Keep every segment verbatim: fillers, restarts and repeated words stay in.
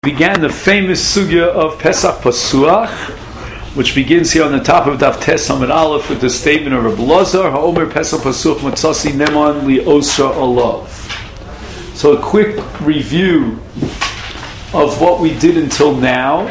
Began the famous sugya of Pesach Pasuach, which begins here on the top of Daf Tes Amud Aleph with the statement of Rabbi Lazar, Ha'omer Pesach Pasuach Matzasi Neman Li Osra Olav. So a quick review of what we did until now.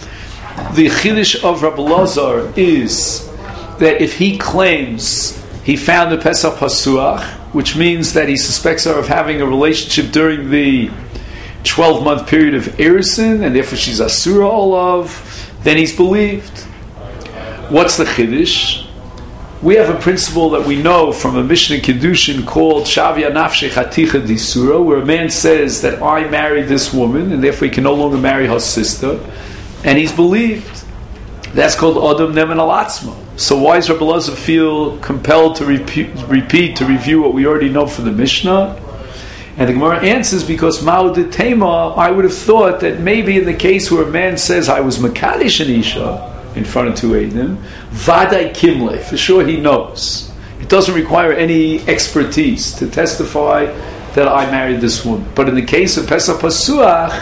The Chiddush of Rabbi Lazar is that if he claims he found the Pesach Pasuach, which means that he suspects her of having a relationship during the twelve-month period of Erisin, and therefore she's Asura Olav, then he's believed. What's the Chiddush? We have a principle that we know from a Mishnah Kiddushin called Shavia Nafshe Chaticha Disura, where a man says that I married this woman, and therefore he can no longer marry her sister, and he's believed. That's called Adam Neman Alatzma. So why does Rabbi Lazar feel compelled to repeat, repeat, to review what we already know from the Mishnah? And the Gemara answers, because Ma'ud Tema, I would have thought that maybe in the case where a man says, I was Makadish an Isha in front of two Eidim, Vadai Kimle, for sure he knows. It doesn't require any expertise to testify that I married this woman. But in the case of Pesach Pasuach,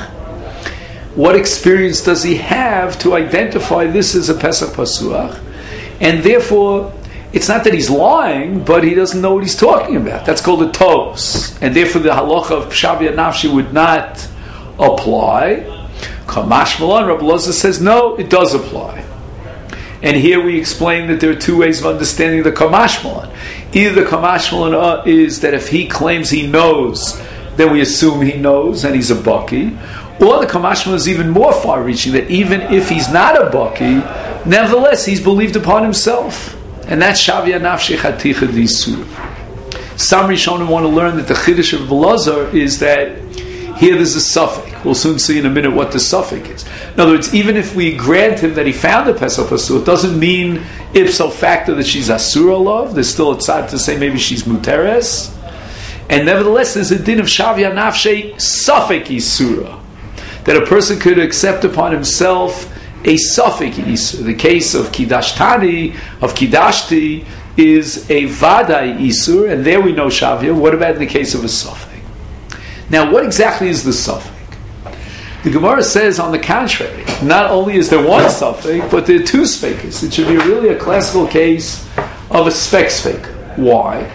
what experience does he have to identify this as a Pesach Pasuach? And therefore, it's not that he's lying, but he doesn't know what he's talking about. That's called a tos. And therefore the halacha of Shavia Nafshi would not apply. Kamash Malan, Rabbi Lazar says, no, it does apply. And here we explain that there are two ways of understanding the Kamash Malan. Either the Kamash Malan is that if he claims he knows, then we assume he knows, and he's a baki. Or the Kamash Malan is even more far-reaching, that even if he's not a baki, nevertheless he's believed upon himself. And that's Shavia Nafshe Chaticha Disur. Some Rishonim want to learn that the Chiddush of Belazar is that here there's a suffix. We'll soon see in a minute what the suffix is. In other words, even if we grant him that he found a Pesach Pasur, it doesn't mean ipso facto that she's Asura Love. There's still a tzad to say maybe she's Muteres. And nevertheless, there's a din of Shavia Nafshe Suffix Isura, that a person could accept upon himself a suffix isur. The case of Kidashtani, of Kidashti, is a vadai isur, and there we know Shavia. What about in the case of a suffix? Now, what exactly is the suffix? The Gemara says, on the contrary, not only is there one suffix, but there are two sfekas. It should be really a classical case of a spek sfek. Why?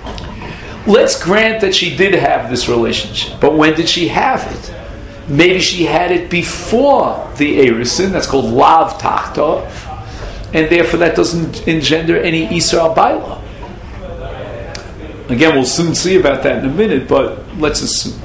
Let's grant that she did have this relationship, but when did she have it? Maybe she had it before the Erisin, that's called Lav Tachtov, and therefore that doesn't engender any Isra Baila. Again, we'll soon see about that in a minute, but let's assume.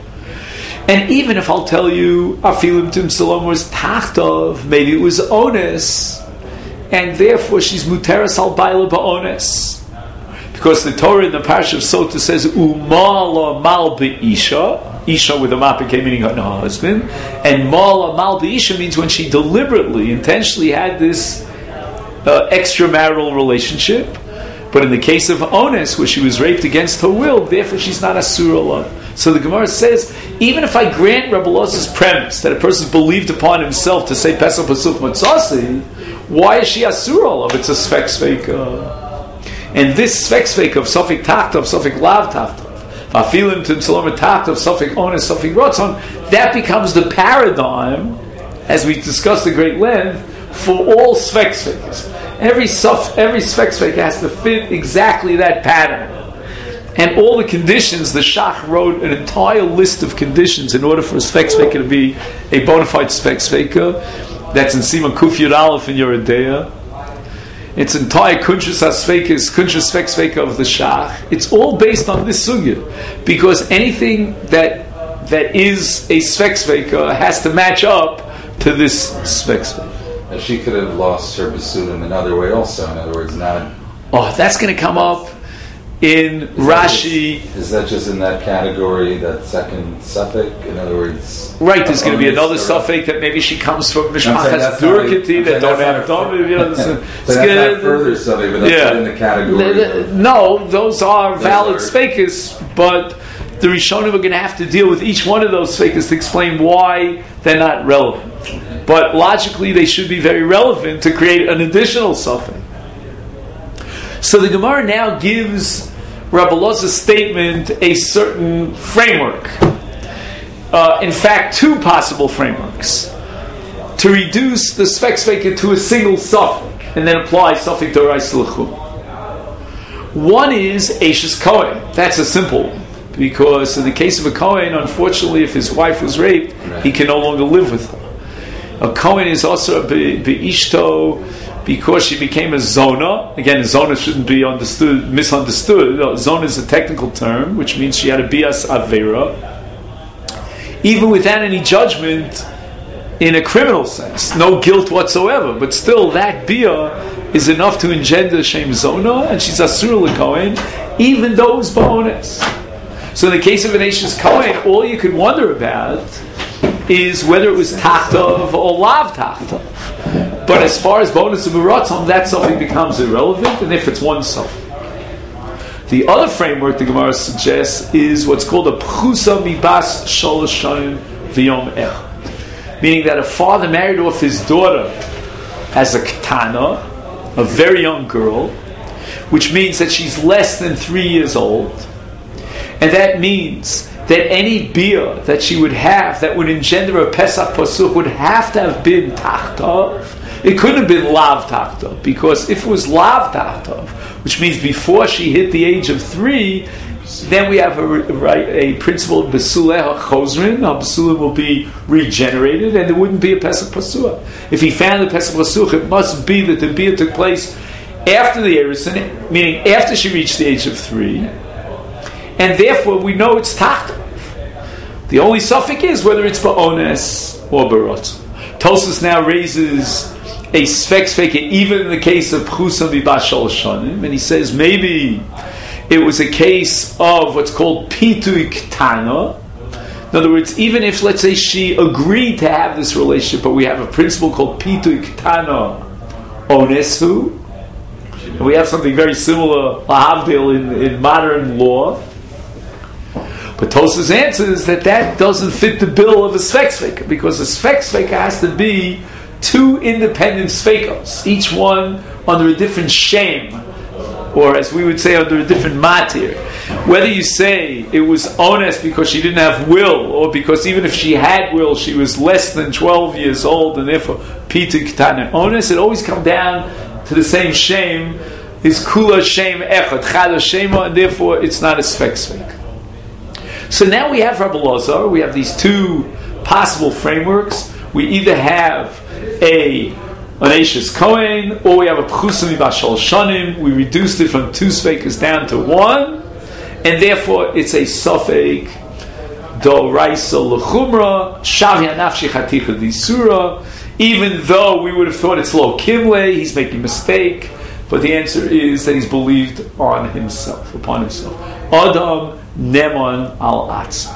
And even if I'll tell you, Afilim Tim Salom was Tachtov, maybe it was Ones, and therefore she's Muteras Al Baila Ba'ones. Because the Torah in the Parsha of Sota says, Umala Mal Be'isha, Isha with a mapike meaning her husband, and Mala Mal Be'isha means when she deliberately, intentionally had this uh, extramarital relationship. But in the case of Ones, where she was raped against her will, therefore she's not Asura Love. So the Gemara says, even if I grant Rabbi Lazar's premise that a person believed upon himself to say Pesach Pasuk Matzasi, why is she Asura Love? It's a Sfek Sveika. And this Sfek Sveika of Sofik Tachtov, Sofik Lav Tachtov, Afilim Tim Salom Tachtov, Sofik Ones, Sofik Rotzon, that becomes the paradigm, as we discussed at great length, for all Sfek Sveikas. Every Sof, every Sfek Sveika has to fit exactly that pattern. And all the conditions, the Shach wrote an entire list of conditions in order for a Sfek Sveika to be a bona fide Sfek Sveika. That's in Siman Kuf Yud Aleph in Yeridea. Its entire Kunshas HaSveikis, Kunshas Svek Sveika of the Shach, it's all based on this sugya. Because anything that that is a Svek Sveika has to match up to this Svek Sveika. She could have lost her Basudim another way also. In other words, not... Oh, that's going to come up in is Rashi. That just, is that just in that category, that second suffix? In other words... Right, there's going to be another suffix that maybe she comes from Mishmachas Durkati that don't have Dom. You know, so that's not further suffix, but that's yeah. not in the category. The, the, no, those are those valid sfekas, but the Rishonim are going to have to deal with each one of those sfekas to explain why they're not relevant. But logically, they should be very relevant to create an additional suffix. So the Gemara now gives Rabbi Lazar's statement a certain framework. uh, in fact, two possible frameworks to reduce the Sfek Sveka to a single suffix and then apply suffix Doraisa L'chum. One is Eishes Kohen. That's a simple one. Because in the case of a Kohen, unfortunately, if his wife was raped, he can no longer live with her. A Kohen is also a Be'ishto because she became a Zona. Again, Zona shouldn't be understood, misunderstood. No, Zona is a technical term, which means she had a Bias Avera. Even without any judgment, in a criminal sense, no guilt whatsoever, but still that Bia is enough to engender Shem Zona, and she's Asur L'Kohen, even though it was Ba'ones. So in the case of an Eishes Kohen, all you could wonder about is whether it was Tachtov or Lav Tachtov. But as far as bonus of Baratzon, that something becomes irrelevant, and if it's one something. The other framework the Gemara suggests is what's called a Pchusa Mibas Sholosh Shanim V'yom Echad. Meaning that a father married off his daughter as a Ketana, a very young girl, which means that she's less than three years old. And that means that any bia that she would have that would engender a Pesach Pasuk would have to have been Tachtov. It couldn't have been Lav Tachtov, because if it was Lav Tachtov, which means before she hit the age of three, then we have a, right, a principle of Besuleh HaChozrin, how Besulim will be regenerated, and there wouldn't be a Pesach Pasuk. If he found the Pesach Pasuk, it must be that the bia took place after the Erusin, meaning after she reached the age of three, and therefore we know it's Tachtov. The only suffix is whether it's Ba'ones or Barot. Tosfos now raises a Sfek Sveka even in the case of Pchusa Mibas Sholosh Shanim, and he says maybe it was a case of what's called Pitui Ktana. In other words, even if, let's say, she agreed to have this relationship, but we have a principle called Pitui Ktana Onesu, and we have something very similar, Lahavdil, in, in modern law. But Tosfos answers that that doesn't fit the bill of a Sfek Sveka, because a Sfek Sveka has to be two independent Svekos, each one under a different shame, or as we would say, under a different matir. Whether you say it was honest because she didn't have will, or because even if she had will, she was less than twelve years old, and therefore Pitu Ketana honest, it always comes down to the same shame, is Kula Shem Echad, Chada Shema, and therefore it's not a Sfek Sveka. So now we have Rabbi Lazar, we have these two possible frameworks. We either have a an Eishes Kohen, or we have a Pchusa Mibas Sholosh Shanim. We reduced it from two Svekas down to one, and therefore it's a Safek Doraisa L'chumra Shavya Nafshi Chaticha D'Isura. Even though we would have thought it's Lo Kimle, he's making a mistake, but the answer is that he's believed on himself, upon himself. Adam Neman Al Atz.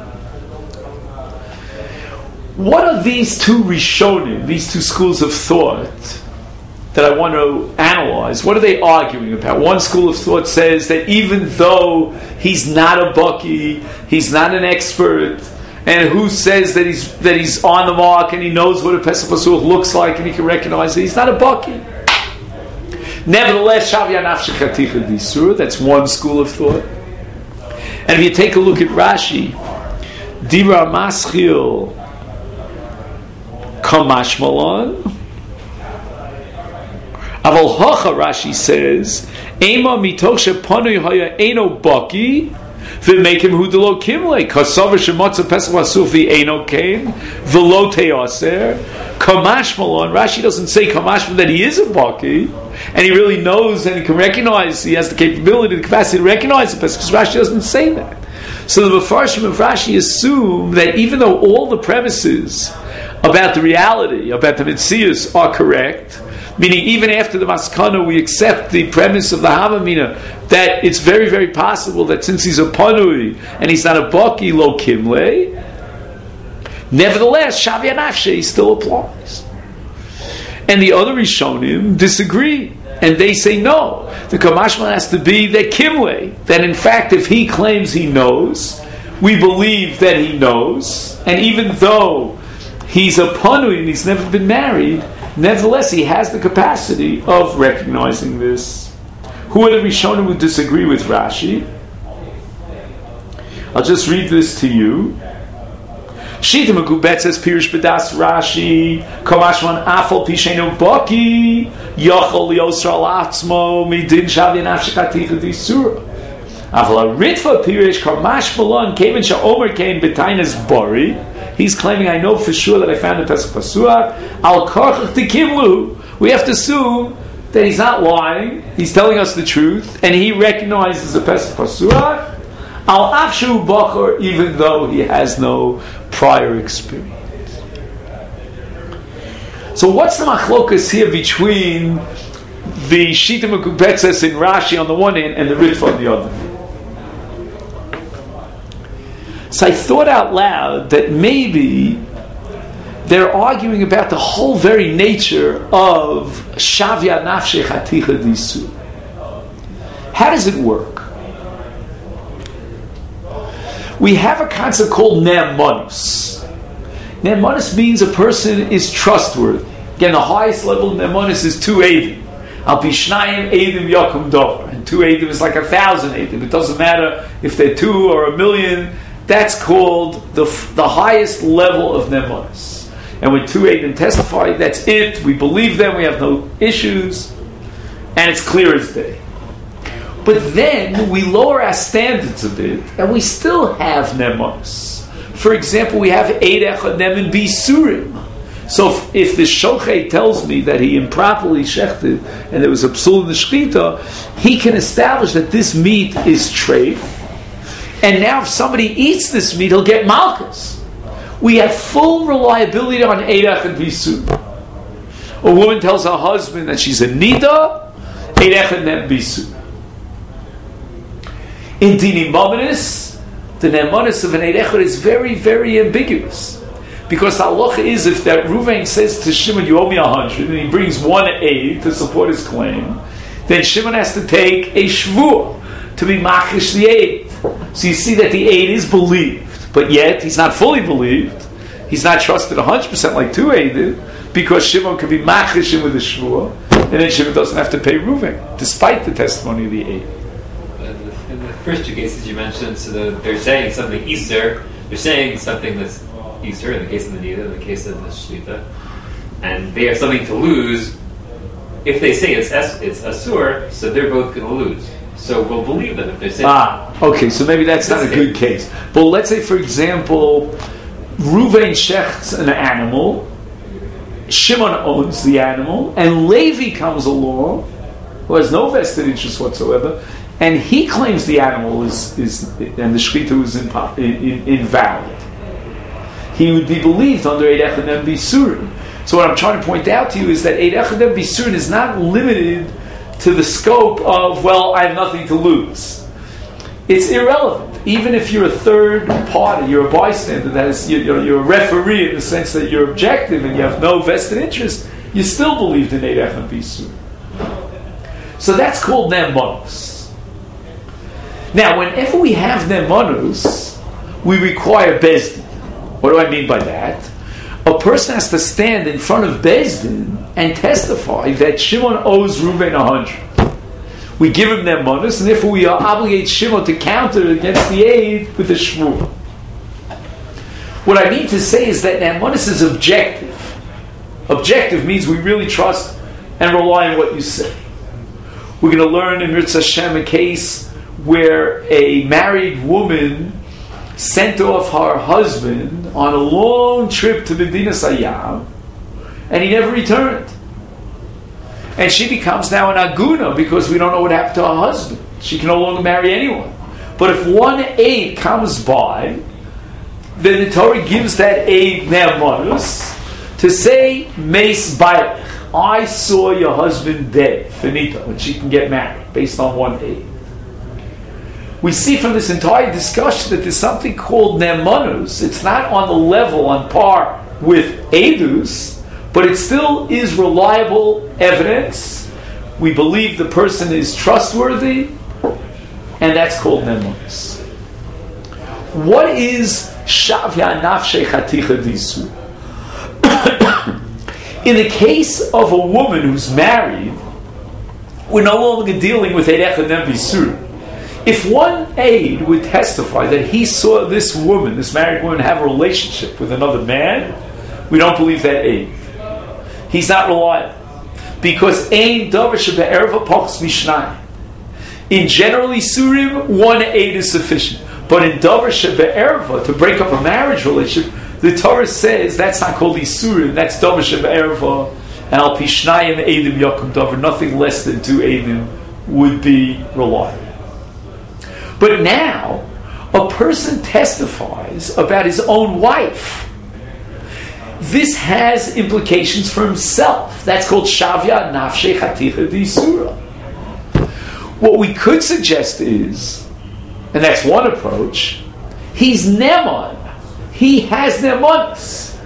What are these two Rishonim, these two schools of thought that I want to analyze? What are they arguing about? One school of thought says that even though he's not a baki, he's not an expert, and who says that he's that he's on the mark and he knows what a Pesach Pasuk looks like and he can recognize it, he's not a baki. Nevertheless, Shavya Nafshi Chaticha D'Isura, that's one school of thought. And if you take a look at Rashi, Dibra Maschil Kamash Malon, Aval Hocha, Rashi says, Ema mitoch shepanu haya eno baki, v'mekim hudelo kimle, kasavar shemotza pesach vasuf v'eno came, v'lo teaser, Kamash Malon. Rashi doesn't say Kamash Malon that he is a baki, and he really knows and he can recognize, he has the capability, the capacity to recognize the pesach, because Rashi doesn't say that. So the Mefarshim of Rashi assume that even though all the premises about the reality, about the Metzius are correct, meaning even after the Maskana we accept the premise of the Havamina that it's very, very possible that since he's a Panui and he's not a Baki Lo Kimle, nevertheless Shavya Nafshi still applies. And the other Rishonim disagree, and they say no, the Kamashma has to be that Kimle, that in fact if he claims he knows, we believe that he knows, and even though he's a Panui and he's never been married, nevertheless he has the capacity of recognizing this. Who are the Rishonim who disagree with Rashi? I'll just read this to you. Shita Megubetzes Pirish B'das Rashi Kamashman Afal Pishenu Baki Yochol Yosra Latzmo Midin Shavi Nafshikaticha Disura Afal Ritva Pirish Kamash Malon Kevin Shaomer came Betainas Bori. He's claiming, I know for sure that I found the Pesach Pasuach. Al Korchach Tikimlu. We have to assume that he's not lying. He's telling us the truth, and he recognizes the Pesach Pasuach. Al Afshu Bachor, even though he has no prior experience. So what's the machlokas here between the Shita Mekubetzes in Rashi on the one hand and the Ritva on the other? So I thought out loud that maybe they're arguing about the whole very nature of Shavya Nafshe Chaticha Disu. How does it work? We have a concept called Ne'emanus. Ne'emanus means a person is trustworthy. Again, the highest level of Ne'emanus is two Eidim. Al pi shnayim Eidim yakum davar. And two Eidim is like a thousand Eidim. It doesn't matter if they're two or a million. That's called the the highest level of Ne'emanus. And when two Eidim testify, that's it. We believe them. We have no issues. And it's clear as day. But then we lower our standards a bit, and we still have Ne'emanus. For example, we have Eid Echad Ne'eman Bisurim. So if, if the Shochet tells me that he improperly shechted and there was a psul in the shechita, he can establish that this meat is treif. And now if somebody eats this meat, he'll get malchus. We have full reliability on Eid Echad Bisurim. A woman tells her husband that she's a nida, Eid Echad Ne'eman Bisurim. In Dini Mominus, the Ne'emanus of an Eid Echad is very, very ambiguous. Because the halacha is, if that Ruvain says to Shimon, you owe me a hundred, and he brings one Eid to support his claim, then Shimon has to take a shvur to be machish the Eid. So you see that the Eid is believed, but yet he's not fully believed. He's not trusted one hundred percent like two Eidim, because Shimon can be machish him with a shvur, and then Shimon doesn't have to pay Ruvain, despite the testimony of the Eid. In the first two cases you mentioned, so the, they're saying something Easter, they're saying something that's Easter in the case of the Nida, in the case of the Shlita, and they have something to lose. If they say it's es, it's Asur, so they're both going to lose. So we'll believe them if they're saying. Ah, okay, so maybe that's not a good case. But let's say, for example, Ruvain shechts an animal, Shimon owns the animal, and Levi comes along, who has no vested interest whatsoever, and he claims the animal is, is and the shechita is impo- in, in, invalid. He would be believed under Eid Echad Ne'eman Bisurim. So what I'm trying to point out to you is that Eid Echad Ne'eman Bisurim is not limited to the scope of, well, I have nothing to lose. It's irrelevant. Even if you're a third party, you're a bystander, that is, you're, you're a referee in the sense that you're objective and you have no vested interest, you still believed in Eid Echad Ne'eman Bisurim. So that's called Ne'emanus. Now, whenever we have Ne'emanus, we require Bezdin. What do I mean by that? A person has to stand in front of Bezdin and testify that Shimon owes Reuven a hundred. We give him Ne'emanus, and therefore we obligate Shimon to counter against the aid with a shvur. What I mean to say is that Ne'emanus is objective. Objective means we really trust and rely on what you say. We're going to learn in Mirza Hashem a case where a married woman sent off her husband on a long trip to Medinas Hayam, and he never returned. And she becomes now an aguna because we don't know what happened to her husband. She can no longer marry anyone. But if one aid comes by, then the Torah gives that aid Ne'emanus to say, Meis Bailech, I saw your husband dead, finito, and she can get married based on one aid. We see from this entire discussion that there's something called Ne'emanus. It's not on the level, on par with Eidus, but it still is reliable evidence. We believe the person is trustworthy, and that's called Ne'emanus. What is Shavya Nafshei Chaticha Disu? In the case of a woman who's married, we're no longer dealing with Eid Echad Ne'eman Bisurim. If one aide would testify that he saw this woman, this married woman, have a relationship with another man, we don't believe that aide. He's not reliable. Because ein davar shebe'erva pachas mishnayim. In general isurim, one aid is sufficient. But in davar shebe'erva, to break up a marriage relationship, the Torah says that's not called isurim, that's davar shebe'erva, and al pi shnayim eidim yakum davar, nothing less than two eidim would be reliable. But now, a person testifies about his own wife. This has implications for himself. That's called shavya nafshei chaticha d'isura. What we could suggest is, and that's one approach, he's neman. He has nemanis.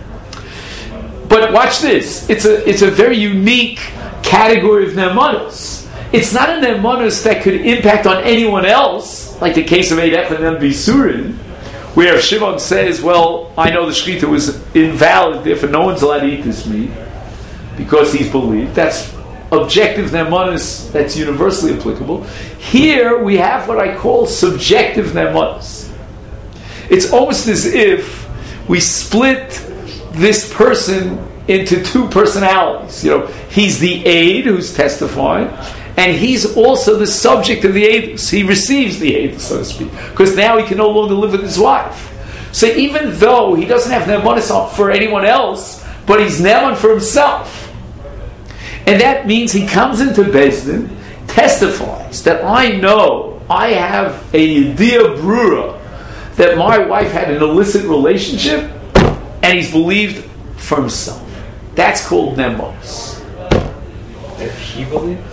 But watch this. It's a it's a very unique category of nemanis. It's not a nemanis that could impact on anyone else, like the case of Eid Echad and Bisurin, where Shimon says, well, I know the shechita was invalid, therefore no one's allowed to eat this meat, because he's believed. That's objective nemanis, that's universally applicable. Here we have what I call subjective nemanis. It's almost as if we split this person into two personalities. You know, he's the aide who's testifying, and he's also the subject of the aidus. He receives the aidus, so to speak, because now he can no longer live with his wife. So even though he doesn't have nemanis for anyone else, but he's neman for himself. And that means he comes into Beis Din, testifies that I know, I have a yediyah brura, that my wife had an illicit relationship, and he's believed for himself. That's called nemanis. If she believes?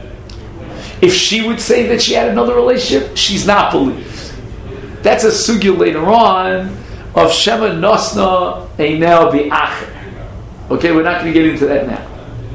If she would say that she had another relationship, she's not believed. That's a sugya later on of Shema Nosna Einel Bi'acher. Okay, we're not going to get into that now.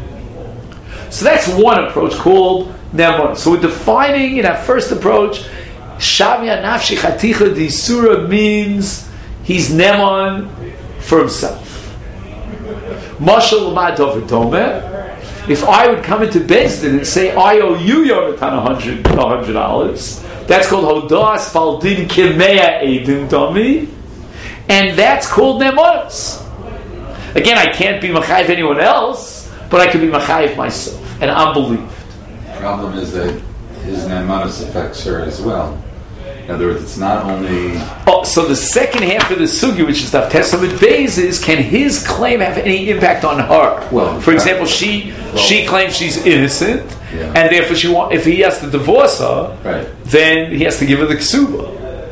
So that's one approach called Neman. So we're defining in our first approach, Shavya Nafshi Chaticha D'Isura means he's Neman for himself. Mashal L'mad Dover Domer. If I would come into Beis Din and say, I owe you, Yonatan, one hundred dollars, that's called Hodas Faldin Kimea Eidim Domi, and that's called Nemanis. Again, I can't be Machayiv anyone else, but I can be Machayiv myself, and I'm believed. The problem is that his Nemanis affects her as well. In other words, it's not only... Oh, so the second half of the sugi, which is the Testament base, is can his claim have any impact on her? Well, for example, she well, she claims she's innocent, yeah. and therefore she want, if he has to divorce her, right. then he has to give her the ksuba.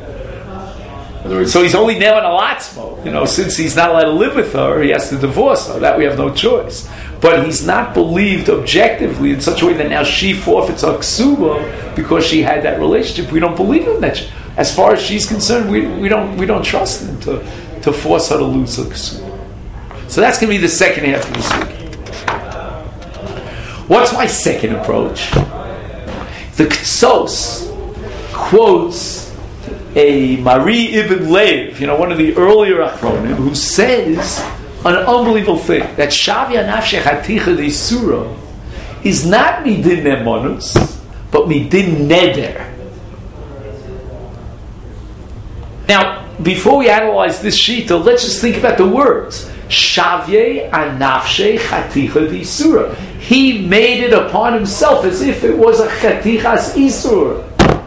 Words, so he's only now in a latzmo. You know, since he's not allowed to live with her, he has to divorce her. That we have no choice. But he's not believed objectively in such a way that now she forfeits her ksuba because she had that relationship. We don't believe him that. She, as far as she's concerned, we, we don't we don't trust him to, to force her to lose her ksuba. So that's going to be the second half of the sugi. What's my second approach? The Ktsos quotes a Mari Ibn Lev, you know, one of the earlier Achronim, who says an unbelievable thing, that Shavya Nafsheh Chaticha D'Isura is not Midin Nemonus, but Midin Neder. Now, before we analyze this shita, let's just think about the words. Shavye Anafsheh Chaticha D'Isura. He made it upon himself as if it was a Chatichas Isur.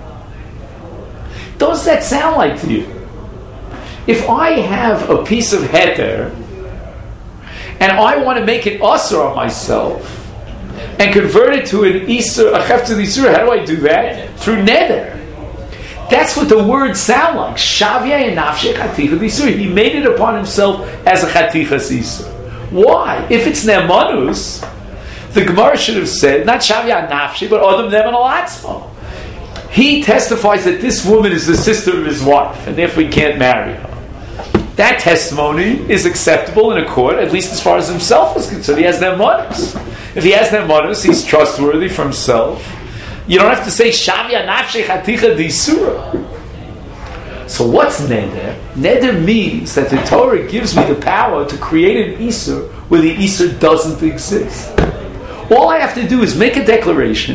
Does that sound like to you? If I have a piece of heter and I want to make it asur on myself and convert it to an isur, a chefter isur, how do I do that? Through neder. That's what the words sound like. Shavya and nafsheh chaticha d'isur. He made it upon himself as a chatichas isur. Why? If it's nemanus, the Gemara should have said not shavya nafsheh, but adam neman alatzmo. He testifies that this woman is the sister of his wife, and therefore he can't marry her. That testimony is acceptable in a court, at least as far as himself is concerned. He has nemanis. If he has nemanis, he's trustworthy for himself. You don't have to say Shavya Nafsheh Chaticha D'Isura. So what's neder? Neder means that the Torah gives me the power to create an isur where the isur doesn't exist. All I have to do is make a declaration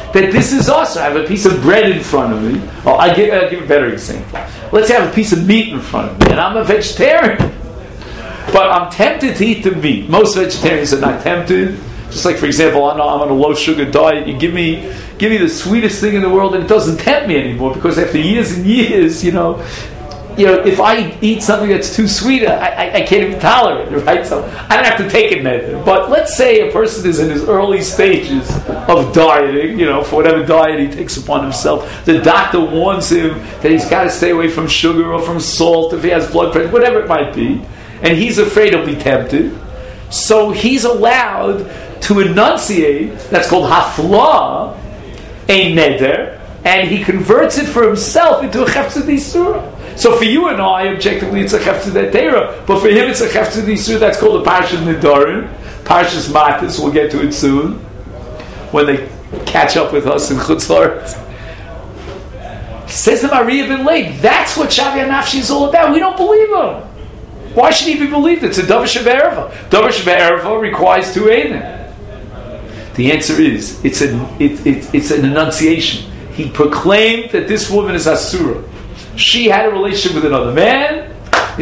that this is also, I have a piece of bread in front of me. Oh, I give, I'll give a better example. Let's say I have a piece of meat in front of me, and I'm a vegetarian. But I'm tempted to eat the meat. Most vegetarians are not tempted. Just like, for example, I'm on a low sugar diet. You give me, give me the sweetest thing in the world, and it doesn't tempt me anymore, because after years and years, you know, you know, if I eat something that's too sweet, I, I, I can't even tolerate it, right? So I don't have to take it neder. But let's say a person is in his early stages of dieting, you know, for whatever diet he takes upon himself. The doctor warns him that he's got to stay away from sugar or from salt if he has blood pressure, whatever it might be. And he's afraid he'll be tempted. So he's allowed to enunciate, that's called hafla, a neder, and he converts it for himself into a cheftzah d'isura. So for you and I, objectively, it's a cheftzah d'teira, but for him it's a cheftzah d'isura. That's called a parshas nedarim, parshas matis. We'll get to it soon when they catch up with us in Chutz La'aretz. Says the Maria ben Leib, that's what Shavia Nafshi is all about. We don't believe him. Why should he be believed? It's a davar shebe'erva. Davar shebe'erva requires two eidim. The answer is, it's an it, it, it's an enunciation. He proclaimed that this woman is asura. She had a relationship with another man.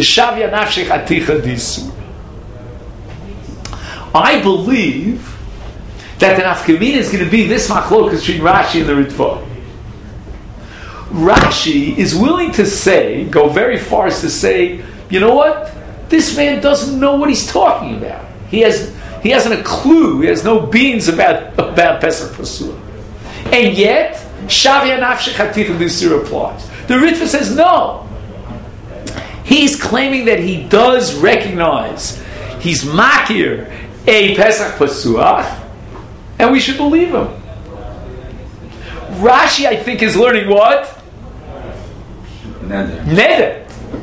I believe that the nafkamina is going to be this machlokas between Rashi and the Ritva. Rashi is willing to say, go very far as to say, you know what? This man doesn't know what he's talking about. He has he hasn't a clue. He has no beans about about Pesach Pasua. And yet, Shavia Nafshech Hatith D'Isur applies. The Ritva says no. He's claiming that he does recognize he's makir a Pesach Pasuach, and we should believe him. Rashi, I think, is learning what? Neder. Neder.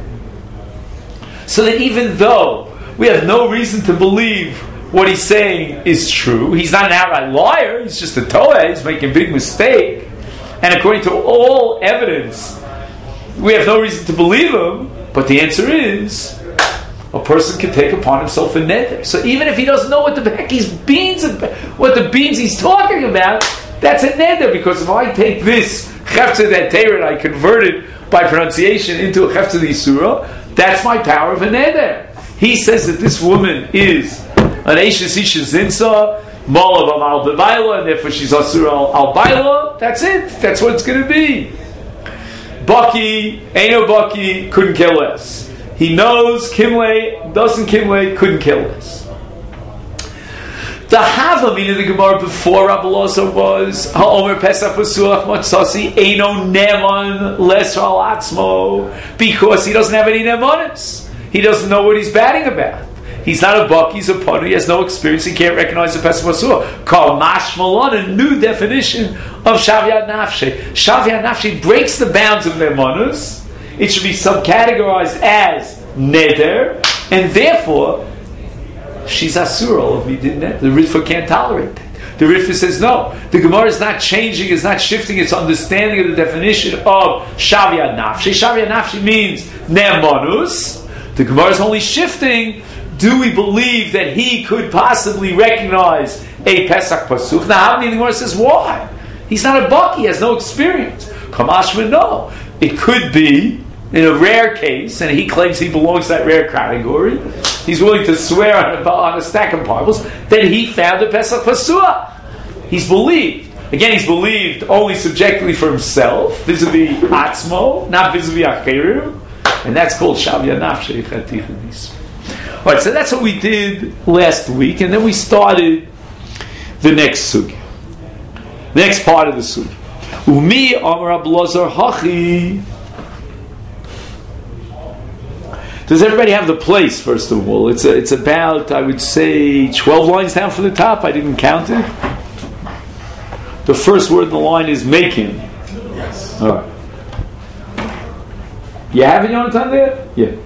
So that even though we have no reason to believe what he's saying is true, he's not an outright liar, he's just a toeh, he's making a big mistake, and according to all evidence, we have no reason to believe him, but the answer is, a person can take upon himself a neder. So even if he doesn't know what the heck he's beans, what the beans he's talking about, that's a neder, because if I take this cheftzah d'teira and I convert it by pronunciation into a cheftzah d'isura, that's my power of a neder. He says that this woman is an Eishes Isha Zinsa, Mola B'mal B'bayla, and therefore she's Asura Al Bayla. That's it. That's what it's going to be. Baki, Eino Baki, couldn't kill less. He knows Kimle, doesn't Kimle, couldn't kill less. The Hava, meaning the Gemara before Rabbi Loza was Ha'omer Pesach Pasuach Matzasi Eino Neman Les Al Atzmo, because he doesn't have any Nemanis. He doesn't know what he's batting about. He's not a buck, he's a punter, he has no experience, he can't recognize the Pesach Pasuach. Called Mashmalon, a new definition of Shaviat Nafshe. Shaviat Nafshe breaks the bounds of Nemanis. It should be subcategorized as Neder, and therefore she's asura of midin neder. The Ritva can't tolerate that. The Ritva says no. The Gemara is not changing, is not shifting its understanding of the definition of Shavia Nafshi. Shavia Nafshi means Ne'emanus. The Gemara is only shifting, do we believe that he could possibly recognize a Pesach Pasuk? Now, how many the Gemara says why? He's not a buck, he has no experience. Kamashma, no. It could be, in a rare case, and he claims he belongs to that rare category, he's willing to swear on a, on a stack of Bibles that he found a Pesach Pasua. He's believed. Again, he's believed only subjectively for himself, vis-a-vis Atzmo, not vis-a-vis Acheru, and that's called Shavia Nafshei Chatichanis. All right, so that's what we did last week, and then we started the next sugi, the next part of the sugi. Umi Amar Rabbi Elazar Hachi. Does everybody have the place? First of all, it's a, it's about, I would say, twelve lines down from the top. I didn't count it. The first word in the line is making. Yes. All right. You have it, Yonatan, there? Yeah.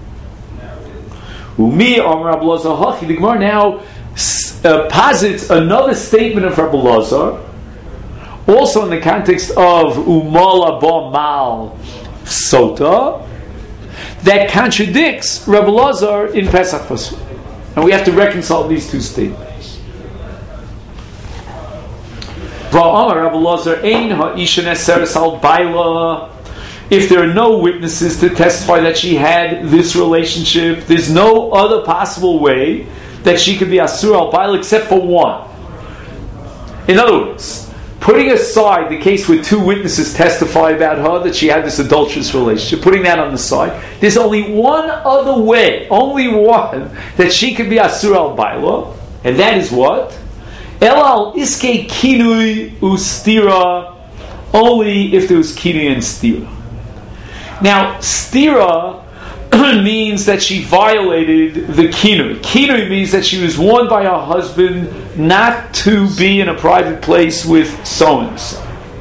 Umi Amar Rabbi Elazar Hachi. The Gemara now uh, posits another statement of Rabbi Elazar, also in the context of Umala Ba Mal Sota, that contradicts Rabbi Elazar in Pesach Pasuk. And we have to reconcile these two statements. If there are no witnesses to testify that she had this relationship, there's no other possible way that she could be asur al baila except for one. In other words, putting aside the case where two witnesses testify about her that she had this adulterous relationship, putting that on the side, there's only one other way, only one, that she could be asur al baila, and that is what? El al iske kinui ustira, only if there was kinui and stira. Now, stira means that she violated the kinui. Kinui means that she was warned by her husband not to be in a private place with so-and-so.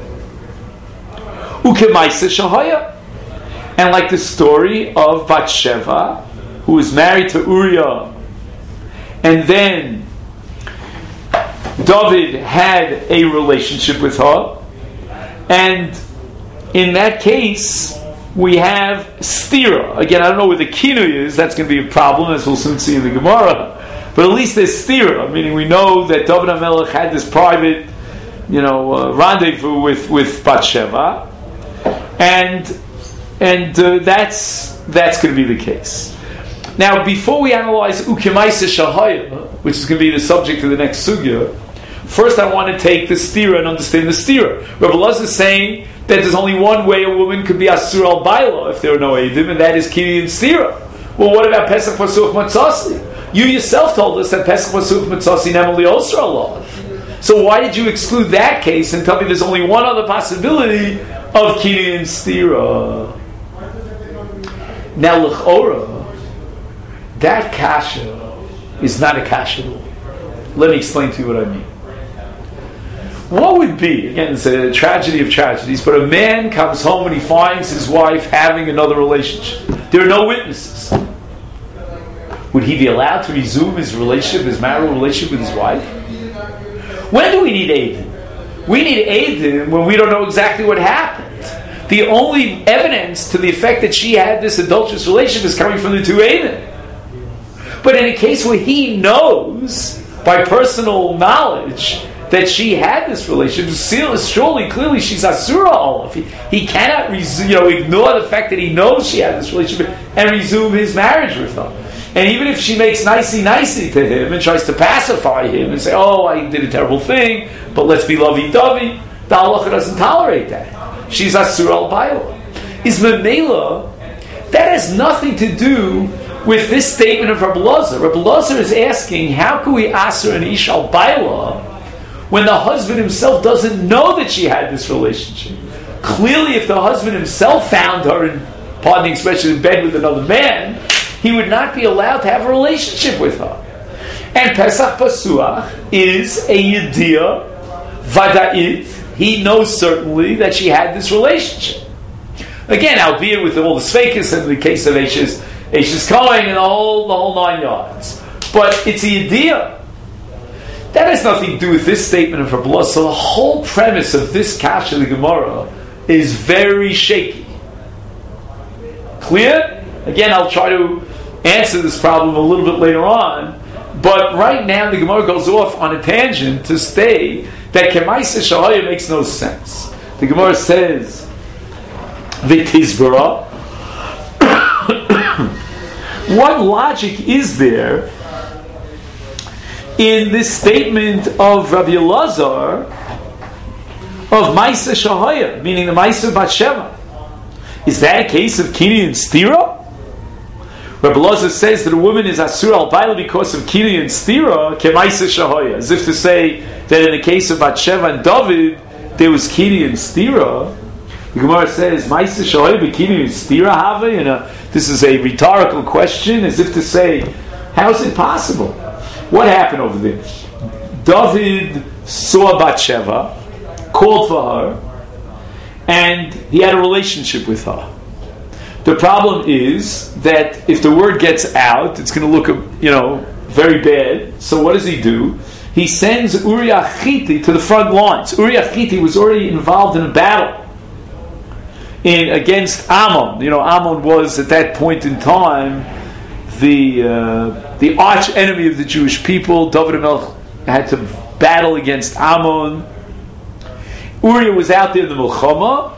Ukemaisa shahaya. And like the story of Bathsheba, who was married to Uriah, and then David had a relationship with her, and in that case we have stira. Again, I don't know where the kinui is. That's going to be a problem, as we'll soon see in the Gemara. But at least there's stira, meaning we know that David HaMelech had this private, you know, uh, rendezvous with with Bathsheba, and and uh, that's that's going to be the case. Now, before we analyze Ukemaisa Shahaya, which is going to be the subject of the next sugya, first I want to take the stira and understand the stira. Rabbi Elazar is saying that there's only one way a woman could be asur al baila if there are no eidim, and that is kinui and stira. Well, what about Pesach Pasuch Matzasi? You yourself told us that Pesach Pasuch Matzasi nemali osra alav. So why did you exclude that case and tell me there's only one other possibility of kinui and stira? Now, l'chora, that kasha is not a kasha law. Let me explain to you what I mean. What would be, again, it's a tragedy of tragedies, but a man comes home and he finds his wife having another relationship. There are no witnesses. Would he be allowed to resume his relationship, his marital relationship with his wife? When do we need eidim? We need eidim when we don't know exactly what happened. The only evidence to the effect that she had this adulterous relationship is coming from the two eidim. But in a case where he knows, by personal knowledge, that she had this relationship, surely, clearly, she's asura olav. He, he cannot, resu- you know, ignore the fact that he knows she had this relationship and resume his marriage with her. And even if she makes nicey nicey to him and tries to pacify him and say, "Oh, I did a terrible thing, but let's be lovey-dovey," the halacha doesn't tolerate that. She's asura al baila. Is memela, that has nothing to do with this statement of Rabbi Elazar. Rabbi Elazar is asking, how can we asur an ish al baila when the husband himself doesn't know that she had this relationship? Clearly, if the husband himself found her in, pardon the expression, in bed with another man, he would not be allowed to have a relationship with her. And Pesach Pasuach is a yediyah vada'it. He knows certainly that she had this relationship. Again, albeit with all the sveikus and the case of Eishes, Eishes Cohen and the whole, the whole nine yards. But it's a yediyah. That has nothing to do with this statement of Rabbi Elazar. So the whole premise of this kasha, the Gemara, is very shaky. Clear? Again, I'll try to answer this problem a little bit later on. But right now, the Gemara goes off on a tangent to say that Kemaisa Shahaya makes no sense. The Gemara says, V'tizbara. What logic is there in this statement of Rabbi Elazar of Maisa Shahaya, meaning the Maisa Bathsheba? Is that a case of kinui and stira? Rabbi Elazar says that a woman is asur al baila because of kinui and stira, kemaisa shahaya, as if to say that in the case of Bathsheba and David there was kinui and stira. The Gemara says maisa shahaya b'kinui and stira have, and this is a rhetorical question, as if to say, how is it possible? What happened over there? David saw Bathsheba, called for her, and he had a relationship with her. The problem is that if the word gets out, it's going to look, you know, very bad. So what does he do? He sends Uriah Chiti to the front lines. Uriah Chiti was already involved in a battle in against Ammon. You know, Ammon was at that point in time the uh, the arch enemy of the Jewish people. David HaMelech had to battle against Ammon, Uriah was out there in the Milchama,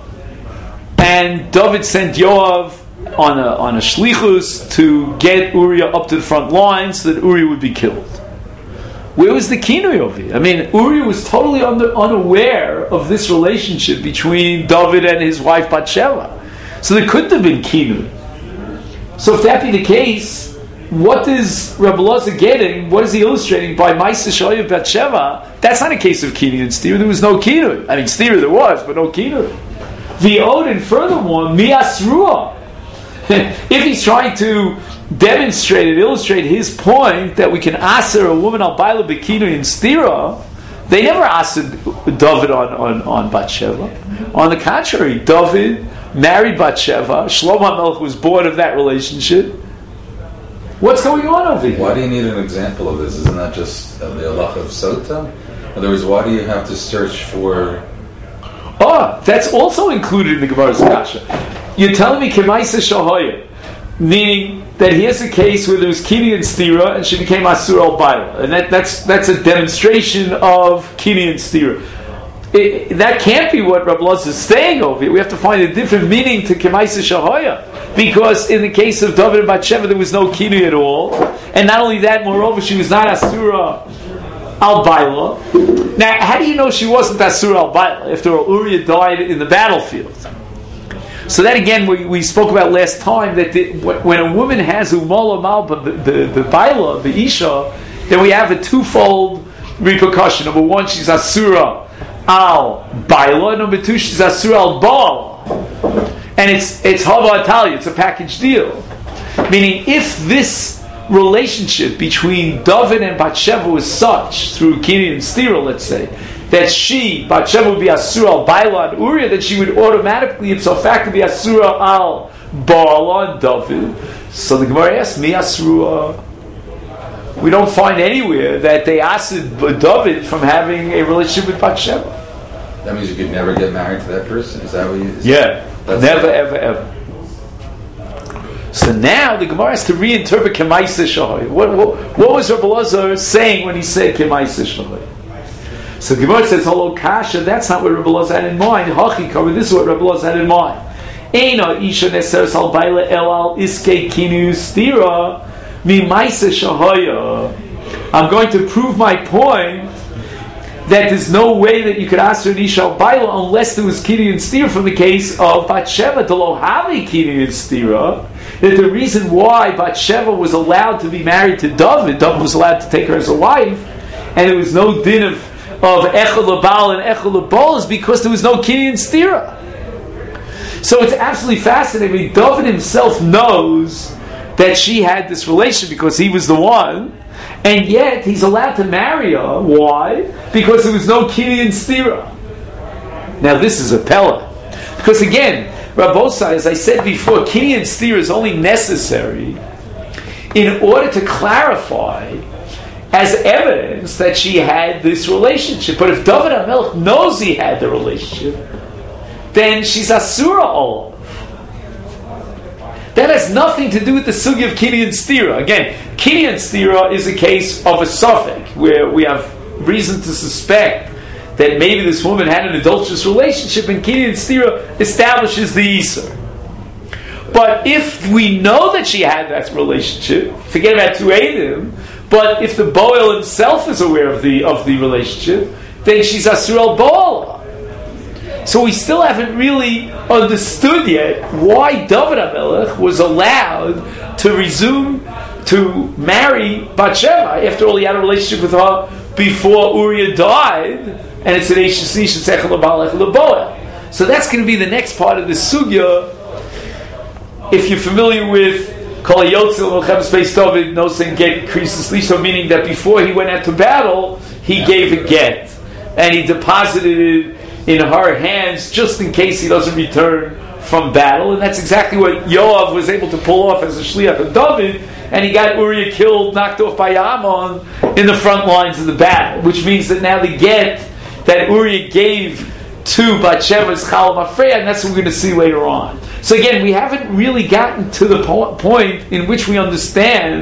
and David sent Yoav on a on a shlichus to get Uriah up to the front line so that Uriah would be killed. Where was the kinui over here? I mean, Uriah was totally under, unaware of this relationship between David and his wife Bathsheba. So there couldn't have been kinui. So if that be the case, what is Rabbi Elazar getting? What is he illustrating by Ma'aseh Shoyav Bathsheba? That's not a case of kinui and stira. There was no kinui. I mean, stira there was, but no kinui. V'od, and furthermore, mi asrua. If he's trying to demonstrate and illustrate his point that we can aser a woman al baila bikinu in stira, they never asered David on, on, on Bathsheba. On the contrary, David married Bathsheba. Shlomo HaMelech was born of that relationship. What's going on over here? Why do you need an example of this? Isn't that just uh, the halacha of sota? In other words, why do you have to search for... Oh, that's also included in the Gemara's Kasha. You're telling me Kemaisa Shahoya, meaning that here's a case where there was Kini and Stira and she became Asur al Baila. And that, that's that's a demonstration of Kini and Stira. It, that can't be what Rabbi Elazar is saying over here. We have to find a different meaning to Kemaisa Shahoya. Because in the case of David and Bathsheba, there was no Kini at all. And not only that, moreover, she was not Asura al Baila. Now, how do you know she wasn't Asura al Baila after Uriah died in the battlefield? So that again, we, we spoke about last time, that the, when a woman has umala malba, the, the, the baila, the isha, then we have a twofold repercussion. Number one, she's asura al baila. Number two, she's asura al baal. And it's it's hava atalia, it's a package deal. Meaning, if this relationship between David and Bathsheba was such, through Kini and Stira, let's say, that she, Bathsheba, would be Asura al Baila and Uriah, that she would automatically, ipso facto, be Asura al Baala and David. So the Gemara asks, Mi Asura? We don't find anywhere that they asked David from having a relationship with Bathsheba. That means you could never get married to that person? Is that what you... Is yeah, never, ever, ever. So now the Gemara has to reinterpret Kemaisa Shahoy. What, what, what was Rabbi Elazar saying when he said Kemaisa Shahoy? So the Gemara says, "Hello, Kasha." That's not what Rabbi Elazar had in mind. Hachi cover. This is what Rabbi Elazar had in mind. Eina isha neseres al baila el al iske kinu stira mi ma'aseh shahoya. I'm going to prove my point that there's no way that you could ask for an isha al baila unless there was kinu and stira from the case of Bathsheba. To lo havi kinu and stira. That the reason why Bathsheba was allowed to be married to David, David was allowed to take her as a wife, and there was no din of of Echel Labal and Echel Labal is because there was no Kini and Stira. So it's absolutely fascinating. I mean, David himself knows that she had this relation because he was the one, and yet he's allowed to marry her. Why? Because there was no Kini and Stira. Now this is a Pella. Because again, Rabbosai, as I said before, Kini and Stira is only necessary in order to clarify as evidence that she had this relationship. But if David HaMelech knows he had the relationship, then she's Asura Olav. That has nothing to do with the sugi of Kini and Stira. Again, Kini and Stira is a case of a suffix, where we have reason to suspect that maybe this woman had an adulterous relationship, and Kini and Stira establishes the Isser. But if we know that she had that relationship, forget about two Eidim, but if the Boel himself is aware of the of the relationship, then she's Asur al Baal. So we still haven't really understood yet why David HaMelech was allowed to resume to marry Bathsheba. After all, he had a relationship with her before Uriah died, and it's an Eish Yish Echel Baal Echel Boel. So that's going to be the next part of the sugya. If you're familiar with Kol Yotzil Melchem Space David, no saying get Krisis Lisha, meaning that before he went out to battle, he gave a get. And he deposited it in her hands just in case he doesn't return from battle. And that's exactly what Yoav was able to pull off as a Shliach of David. And he got Uriah killed, knocked off by Ammon in the front lines of the battle. Which means that now the get that Uriah gave to Bathsheba's Chalom Afreya, and that's what we're going to see later on. So again, we haven't really gotten to the po- point in which we understand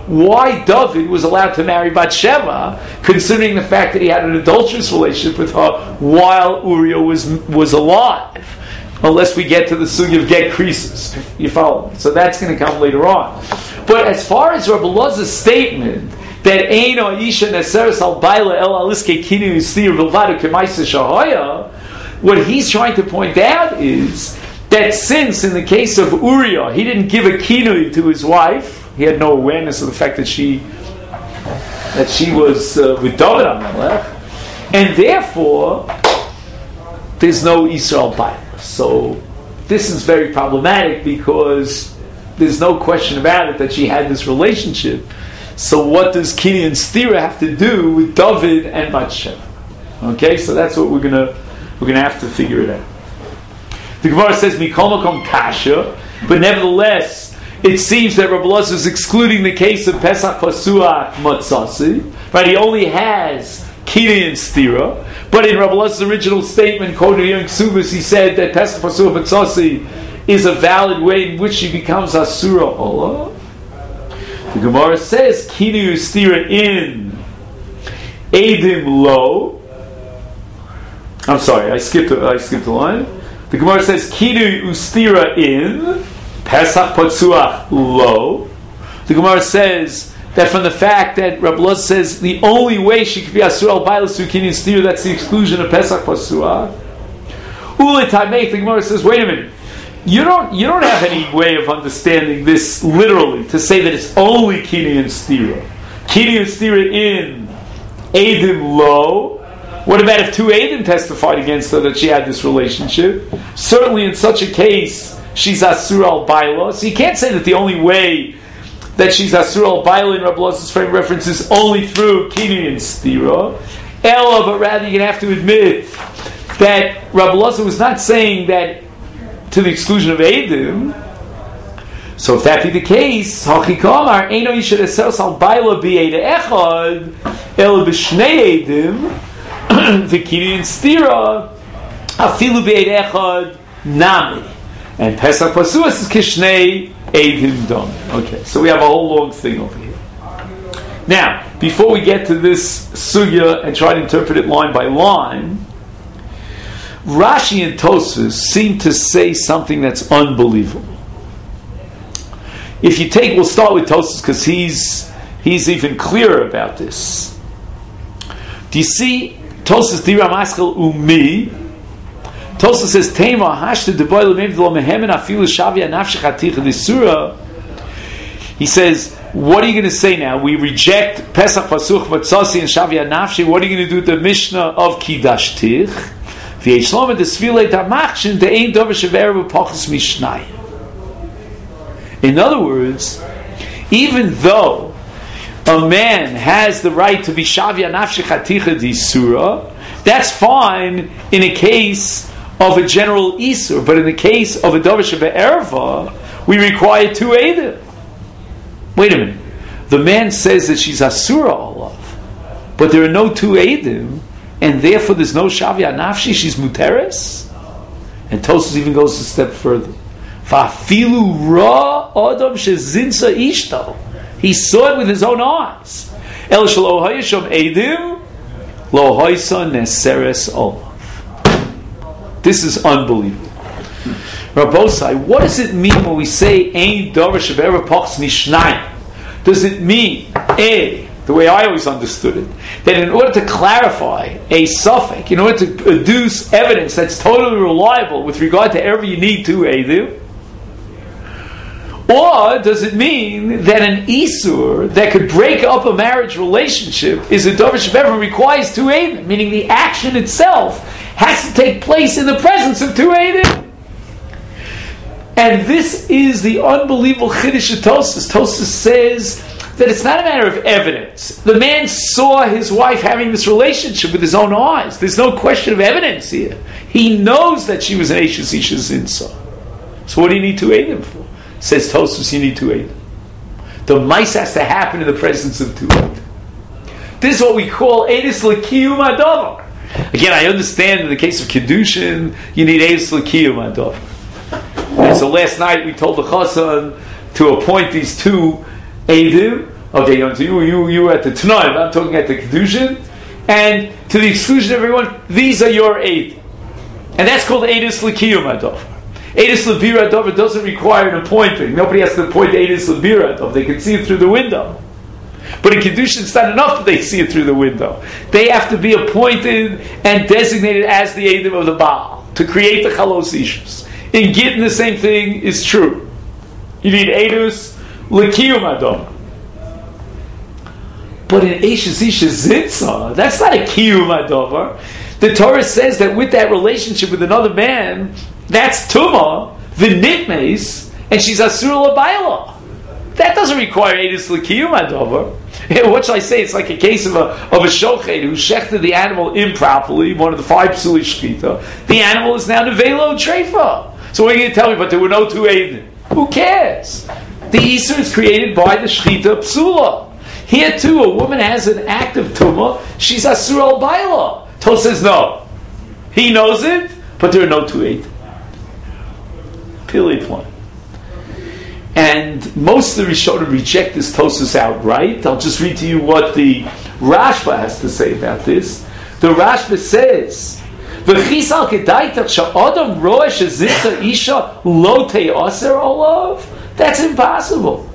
why David was allowed to marry Bathsheba, considering the fact that he had an adulterous relationship with her while Uriah was was alive. Unless we get to the sugya of get creases, you follow me? So that's going to come later on. But as far as Rabbi Loz's statement that Eino Isha Neseres al Baila El Aliske Kinu Yistir Vilvada Kemaisa Shahaya, what he's trying to point out is that since in the case of Uriah he didn't give a kinui to his wife, he had no awareness of the fact that she that she was uh, with David HaMelech, and therefore there's no Yisrael Baila. So this is very problematic because there's no question about it that she had this relationship. So what does Kini and Stira have to do with David and Bathsheba? Okay, so that's what we're gonna we're gonna have to figure it out. The Gemara says Mikol Makom Kasha, but nevertheless it seems that Rabbi Elazar is excluding the case of Pesach Pasuach Matzasi. Right, he only has Kini and Stira. But in Rabbi Elazar's original statement, quoted here in Ksubis, he said that Pesach Pasuach Matzasi is a valid way in which she becomes Asura Olah. The Gemara says Kini Ustira in Edim Lo. I'm sorry, I skipped. I skipped a line. The Gemara says Kini Ustira in Pesach Patzuach Lo. The Gemara says that from the fact that Rabbi Elazar says the only way she could be Asura al Bailas through Kini Ustira, that's the exclusion of Pesach Patzuach. Ule Taimei. The Gemara says, wait a minute. You don't you don't have any way of understanding this literally to say that it's only Kini and Stira. Kini and Stira in Edim Lo. What about if two Edim testified against her that she had this relationship? Certainly in such a case, she's Asur al Baila. So you can't say that the only way that she's Asur al Baila in Rabbi Elazar's frame of reference is only through Kini and Stira. Ella, but rather you're going to have to admit that Rabbi Elazar was not saying that to the exclusion of Edim. So if that be the case, Hachikamar Eino Yisha Eseres al Baila B'Eida Echad El B'Shnei Edim V'Kini and Stira Afilu B'Eida Echad Nami, and Pesach Pasuas is Kishnei Edim Dom. Okay, so we have a whole long thing over here. Now, before we get to this sugya and try to interpret it line by line, Rashi and Tosfos seem to say something that's unbelievable. If you take, we'll start with Tosfos because he's he's even clearer about this. Do you see Tosfos Dira Maskal Umi? Tosfos says Tema Hashta Deboy Lemim V'Lo Mehemen Afilu Shavia Nafshech Aticha D'Sura. He says, what are you going to say now? We reject Pesach Pasuch Matzasi and Shavia Nafshi. What are you going to do with the Mishnah of Kidash in other words, even though a man has the right to be Shavia Nafshi Chaticha D'Isura, that's fine in a case of a general Isur, but in the case of a Dover Shebe'erva, we require two Eidim. Wait a minute. The man says that she's Asura Olav, but there are no two Eidim, and therefore there's no Shavia Nafshi, she's Muteres? And Tosfos even goes a step further. Fa'afilu ra adam shezinsa ishto. He saw it with his own eyes. El shelo hayishom edim lo haysa neseres olav. This is unbelievable. Rabbosai, what does it mean when we say ein davar shebe'er pachs mishnayim? Does it mean A, the way I always understood it, that in order to clarify a suffix, in order to produce evidence that's totally reliable with regard to ever you need two Eidim? Or does it mean that an Isur that could break up a marriage relationship is a Dover Shebe'er requires two Eidim, meaning the action itself has to take place in the presence of two Eidim? And this is the unbelievable Chiddush of Tosfos. Tosfos says that it's not a matter of evidence. The man saw his wife having this relationship with his own eyes. There's no question of evidence here. He knows that she was an Eishes Isha Zinsa. So what do you need two Eidim for? Says Tosfos, you need two Eidim. The mice has to happen in the presence of two Eidim. This is what we call Eidus L'Kiyum Adavar. Again, I understand in the case of Kedushin, you need Eidus L'Kiyum Adavar. And so last night we told the Chassan to appoint these two Eidim, Okay, you you you were at the Tanaim, I'm talking at the Kedushin, and to the exclusion of everyone, these are your eight. And that's called Eidus L'Kiyum Adover. Eidus L'Bira Adover doesn't require an appointing. Nobody has to appoint Eidus L'Bira Adover. They can see it through the window. But in Kedushin, it's not enough that they see it through the window. They have to be appointed and designated as the Eidim of the Baal to create the Chalos issues. In Gittin, the same thing is true. You need Eidus L'Kiyum Adover. But in Eishes Isha Zitza, that's not a Kiyum Adover. The Torah says that with that relationship with another man, that's Tumah, the Nitmes, and she's Asur L'Bayla. That doesn't require Eidus L'Kiyum Adover. What shall I say? It's like a case of a of a shochet who shechted the animal improperly, one of the five psuli shchita. The animal is now nevelo treifa. So what are you going to tell me? But there were no two Eidim. Who cares? The Isur is created by the shchita psula. Here too, a woman has an act of tumah. She's Asur al Baila. Tos says no. He knows it, but there are no two Eidim. Pili plan. And most of the Rishonim reject this Tosas outright. I'll just read to you what the Rashba has to say about this. The Rashba says, "V'chis al kedaitach sha'adam roeh shezinta isha lo te'aser olav." That's impossible.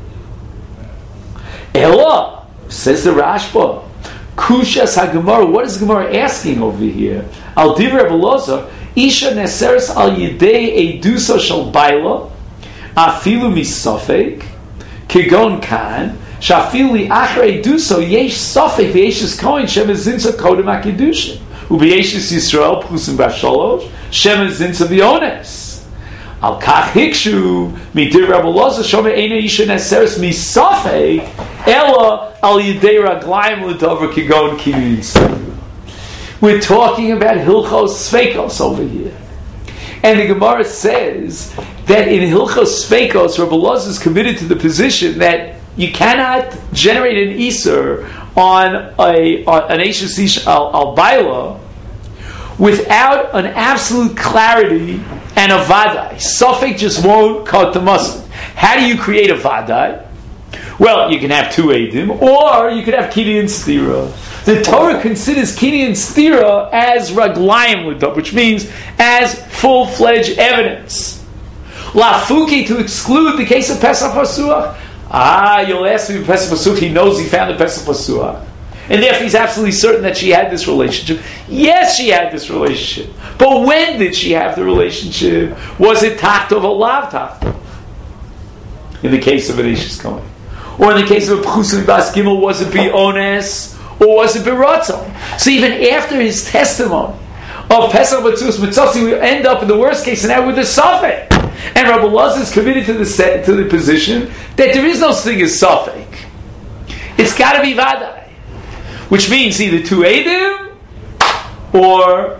Ella, says the Rashba, Kushas HaGemara. What is the Gemara asking over here? Al divrei Rebbe Elazar, isha neseres al yidei edusa shel baila. Afilu misafek, kigon kan, shafilu achrei duso yesh safek v'yeshes kohen shemes zinsa kodem akidushin u'v'yeshes Yisrael pchusim b'asholosh shemes zinsa v'yones. Al kach hikshu midir Rebbe Elazar shome eina isha neseres misafek ella al yidei raglayim l'dover kigon kinyin. We're talking about Hilchos Sveikos over here. And the Gemara says that in Hilchos Sveikos, Rebbe Elazar is committed to the position that you cannot generate an Isur on a on an Eishes Isha al, al Baila without an absolute clarity and a Vadai. Safek just won't cut the mustard. How do you create a Vadai? Well, you can have two Eidim, or you could have Kini and Stira. The Torah considers Kini and Stira as Raglayim L'Dov, which means as full-fledged evidence. Lafuki, to exclude the case of Pesach Pasuach. Ah, you'll ask me Pesach Pasuach, he knows he found the Pesach Pasuach. And therefore he's absolutely certain that she had this relationship. Yes, she had this relationship. But when did she have the relationship? Was it Tachtov or Lav Tachtov? In the case of an Eishes Kohen. Or in the case of a Pchusim Bas Gimel, was it B'ones? Or was it B'ratzon? So even after his testimony of Pesach B'tzus Mitzasi, we end up in the worst case scenario with a Safek. And Rabbi Elazar is committed to the set, to the position that there is no such thing as Safek. It's got to be Vadai. Which means either two Eidim or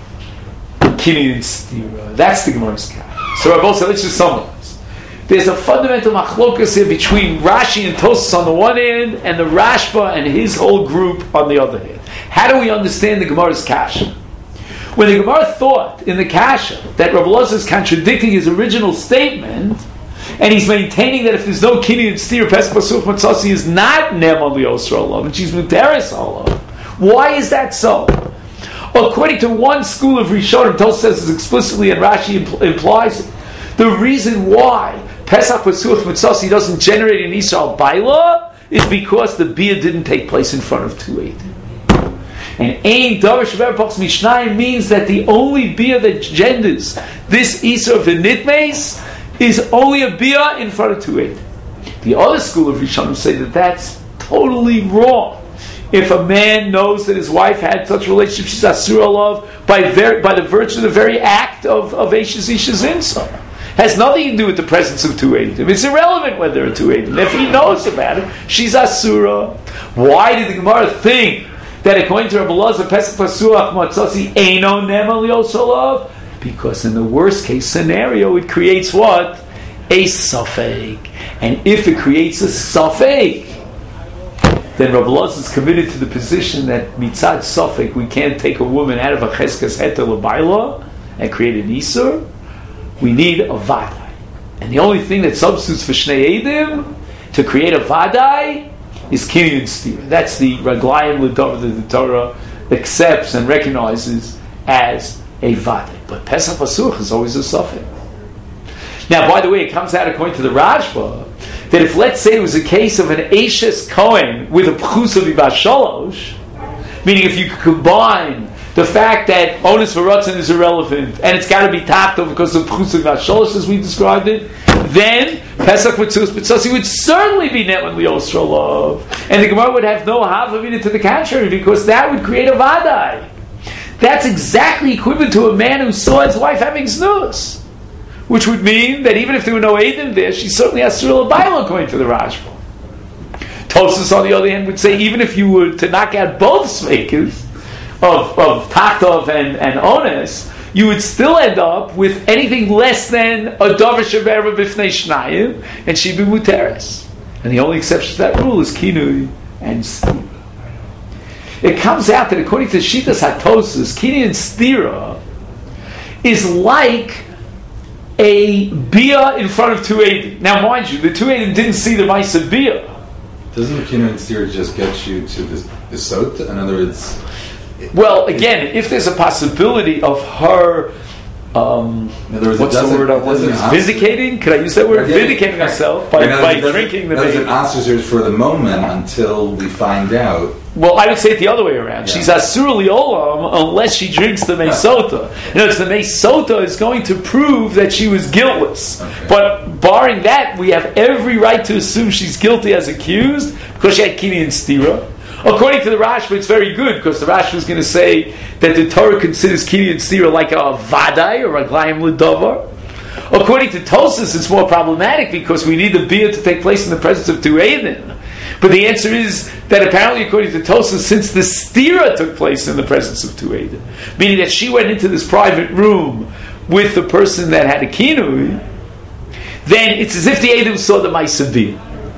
Kini and Stira. That's the Gemara's Kach. So Rabbi Elazar, let's just summarize. There's a fundamental machlokas here between Rashi and Tosas on the one hand, and the Rashba and his whole group on the other hand. How do we understand the Gemara's Kasha? When the Gemara thought in the Kasha that Rabbi Elazar is contradicting his original statement, and he's maintaining that if there's no Kini and Stira, Pesach Pasuach Matzasi is not Neman Liosra Olav, and she's Muteres Olav. Why is that so? According to one school of Rishonim, Tosas says this explicitly, and Rashi impl- implies it. The reason why Pesach Pasuach Mitzasi doesn't generate an Yisrael Baila is because the Bia didn't take place in front of two Eidim. And Ein Davar Shever Pachs Mishnayim means that the only Bia that genders this Isra of the Nitmes is only a Bia in front of two Eidim. The other school of Rishonim say that that's totally wrong. If a man knows that his wife had such a relationship, she's Asur Olav by, ver- by the virtue of the very act of, of Eishes Isha Zinsa. Has nothing to do with the presence of two Eidim. It's irrelevant whether there are two Eidim. If he knows about it, she's Asura. Why did the Gemara think that according to Rabbi Elazar, Pesach Pasuach Matzasi Eino Neman Liosolav? Because in the worst case scenario, it creates what? A Safek. And if it creates a Safek, then Rabbi Elazar is committed to the position that Mitzad Safek, we can't take a woman out of a Cheskas Heter L'Baila and create an Isur. We need a Vadai. And the only thing that substitutes for Shnei Eidim to create a vadai is kinyan and stira. That's the raglayim l'davar that the Torah accepts and recognizes as a vadai. But Pesach Pasuch is always a suffix. Now, by the way, it comes out according to the Rashba that if, let's say, it was a case of an Ashes Kohen with a Pchusa V'Bas Shalosh, meaning if you could combine the fact that Onus V'Ratzon is irrelevant and it's got to be Tachto because of Pchusa V'Bas Shalosh, as we described it, then Pesach Mitzvus B'Tzosi would certainly be Netman Lios Shalom. And the Gemara would have no Havavina to the contrary, because that would create a Vadai. That's exactly equivalent to a man who saw his wife having snus. Which would mean that even if there were no Eidim there, she certainly has Surah Baila according to the Rashba. Tosfos, on the other hand, would say even if you were to knock out both Sveikas of, of Tachtov and, and Ones, you would still end up with anything less than a Dover Shavera Bifnei Shnayim, and she'd be Muteres. And the only exception to that rule is Kinui and Stira. It comes out that according to Shitas HaTosfos, Kinui and Stira is like a bia in front of two eidim. Now, mind you, the two eidim didn't see the Maisa bia. Doesn't the Kinui and Stira just get you to the, the Sota? In other words, well, again, if there's a possibility of her, um, words, what's the word I want to use? Vindicating? Could I use that word? Yeah, Vindicating yeah. herself by, by drinking the baby. baby. It answers her for the moment until we find out. Well, I would say it the other way around. Yeah. She's asur liolam unless she drinks the meisota. In other words, the meisota is going to prove that she was guiltless. Okay. But barring that, we have every right to assume she's guilty as accused because she had kinyan and stira. According to the Rashba, it's very good because the Rashba is going to say that the Torah considers kinyan and stira like a vadai or a glayim l'davar. According to Tosfos, it's more problematic because we need the bia to take place in the presence of two eidim. But the answer is that apparently, according to Tosfos, since the stira took place in the presence of two eidim, meaning that she went into this private room with the person that had a kinui, then it's as if the eidim saw the Maisa bia.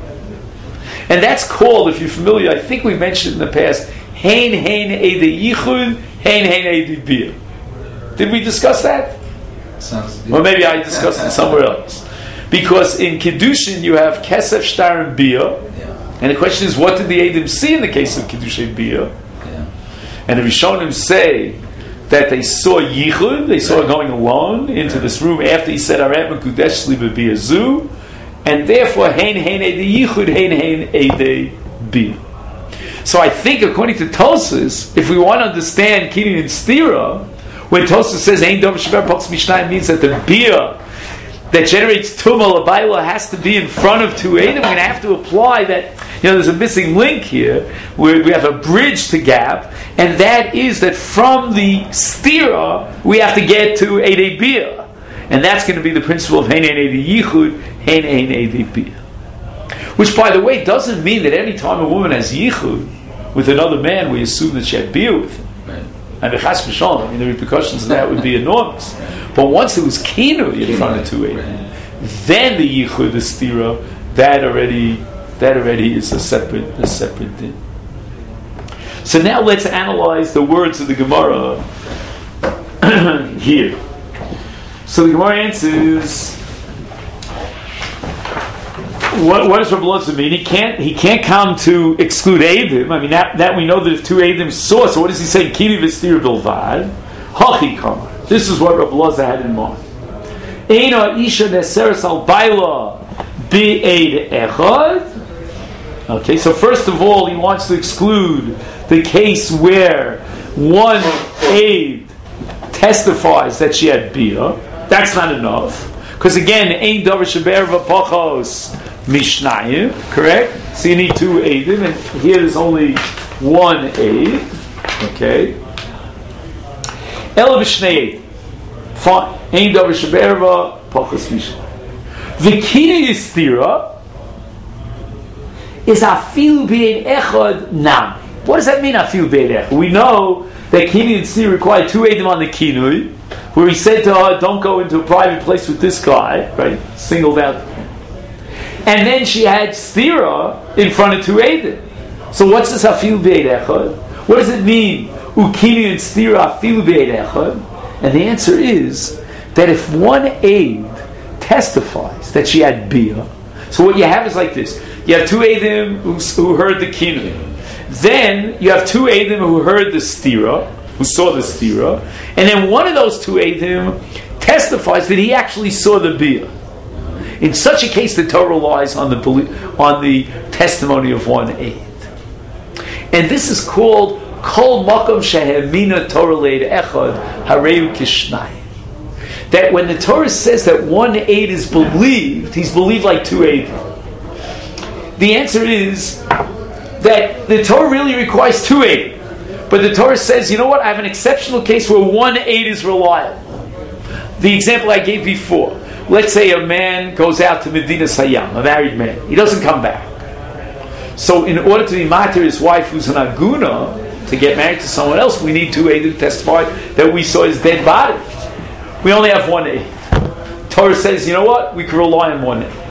And that's called, if you're familiar, I think we mentioned in the past, Hein Hein Eidei Yichud, Hein Hein Eidei Bia. Did we discuss that? Sounds, yeah. Or maybe I discussed it somewhere else. Because in Kiddushin you have Kesef, Shtar, and Bia. And the question is, what did the Eidim see in the case of Kiddushay Bia? Yeah. And the Rishonim say that they saw Yichud, they saw her going alone into this room after he said, Aret Mekudesh Li B'Bia Zu, and therefore, Hein Hein Eidei Yichud, Hein Hein Eidei Bia. So I think, according to Tosfos, if we want to understand Kinyan and Stira, when Tosfos says, Ein Dov Shever Poks Mishnayim, means that the Bia that generates Tumah L'Baila has to be in front of two eidim, we're going to have to apply that, you know, there's a missing link here, where we have a bridge to gap, and that is that from the stira, we have to get to Eidei Bia. And that's going to be the principle of Hein Hein Eidei Yichud, Hein Hein Eidei Bia. Which, by the way, doesn't mean that any time a woman has Yichud with another man, we assume that she had Bia with him. Right. And the Chas V'Shalom, I mean, the repercussions of that would be enormous. But once it was Kinui in front of two eidim, then the Yichud, the stira, that already, that already is a separate, a separate thing. So now let's analyze the words of the Gemara here. So the Gemara answers, what, what does Rabbi Elazar mean? He can't, he can't come to exclude eidim. I mean, that, that we know that if two eidim saw, so what does he say? Kiri v'stira bilvad, hachi kama. This is what Rabbi Elazar had in mind. Eina isha neseres al baila bi-eid echad. Okay, so first of all, he wants to exclude the case where one aid testifies that she had bia. That's not enough. Because again, ein davar sheber v'pachos mishnayim, correct? So you need two eidim, and here there's only one aid. Okay. Ela v'shnei eidim. Fine. Ein davar sheber v'pachos mishnayim. The key to stira is afilu bein echad nam. What does that mean, afilu bein echad? We know that kinui and stira require two eidim on the kinui, where he said to her, don't go into a private place with this guy, right? Singled out. And then she had stira in front of two eidim. So what's this afilu bein echad? What does it mean, ukinu and stira afilu bein echad? And the answer is that if one aid testifies that she had bia, so what you have is like this. You have two Eidim who, who heard the kinui. Then you have two Eidim who heard the stira, who saw the stira, and then one of those two Eidim testifies that he actually saw the bia. In such a case, the Torah relies on the on the testimony of one Eid, and this is called Kol Makom Shehemina Torah Leid Echad Hareu Kishnayim. That when the Torah says that one Eid is believed, he's believed like two Eidim. The answer is that the Torah really requires two Eid. But the Torah says, you know what, I have an exceptional case where one Eid is reliable. The example I gave before. Let's say a man goes out to Medina Sayyam, a married man. He doesn't come back. So in order to be matir his wife who's an aguna, to get married to someone else, we need two Eid to testify that we saw his dead body. We only have one Eid. Torah says, you know what, we can rely on one Eid.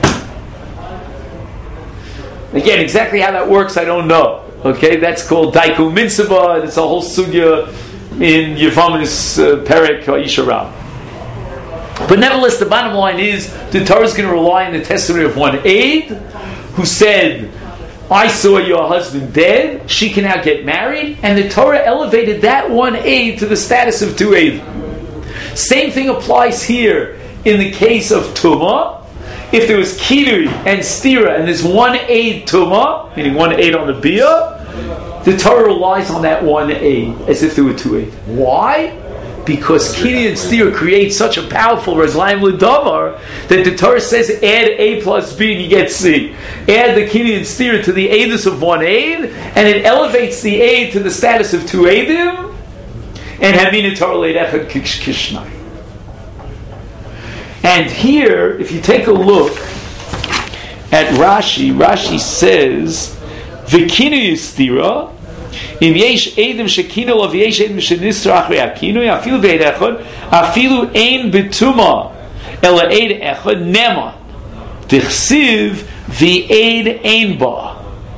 Again, exactly how that works, I don't know. Okay, that's called Daiku Mitzvah, and it's a whole sugya in Yevam's uh, Perek Yisharam. But nevertheless, the bottom line is the Torah is going to rely on the testimony of one Eid who said, I saw your husband dead, she can now get married, and the Torah elevated that one Eid to the status of two Eid. Same thing applies here in the case of Tumah. If there was Kinui and Stira and there's one Eid Tumah, meaning one Eid on the Bia, the Torah relies on that one Eid as if there were two Eid. Why? Because Kinui and Stira create such a powerful Reglaim L'Davar that the Torah says add A plus B and you get C. Add the Kinui and Stira to the Eidus of one Eid and it elevates the Eid to the status of two Eidim and Hamina Torah Leid Echad Kishnai. And here, if you take a look at Rashi, Rashi says, "V'kinu yistira, im yesh edim shekinu lo v'yesh edim shenistra achrei akinu, afilu be'ed echad, afilu ein betuma, ela eid echad nema, tichsiv v'eid ein ba."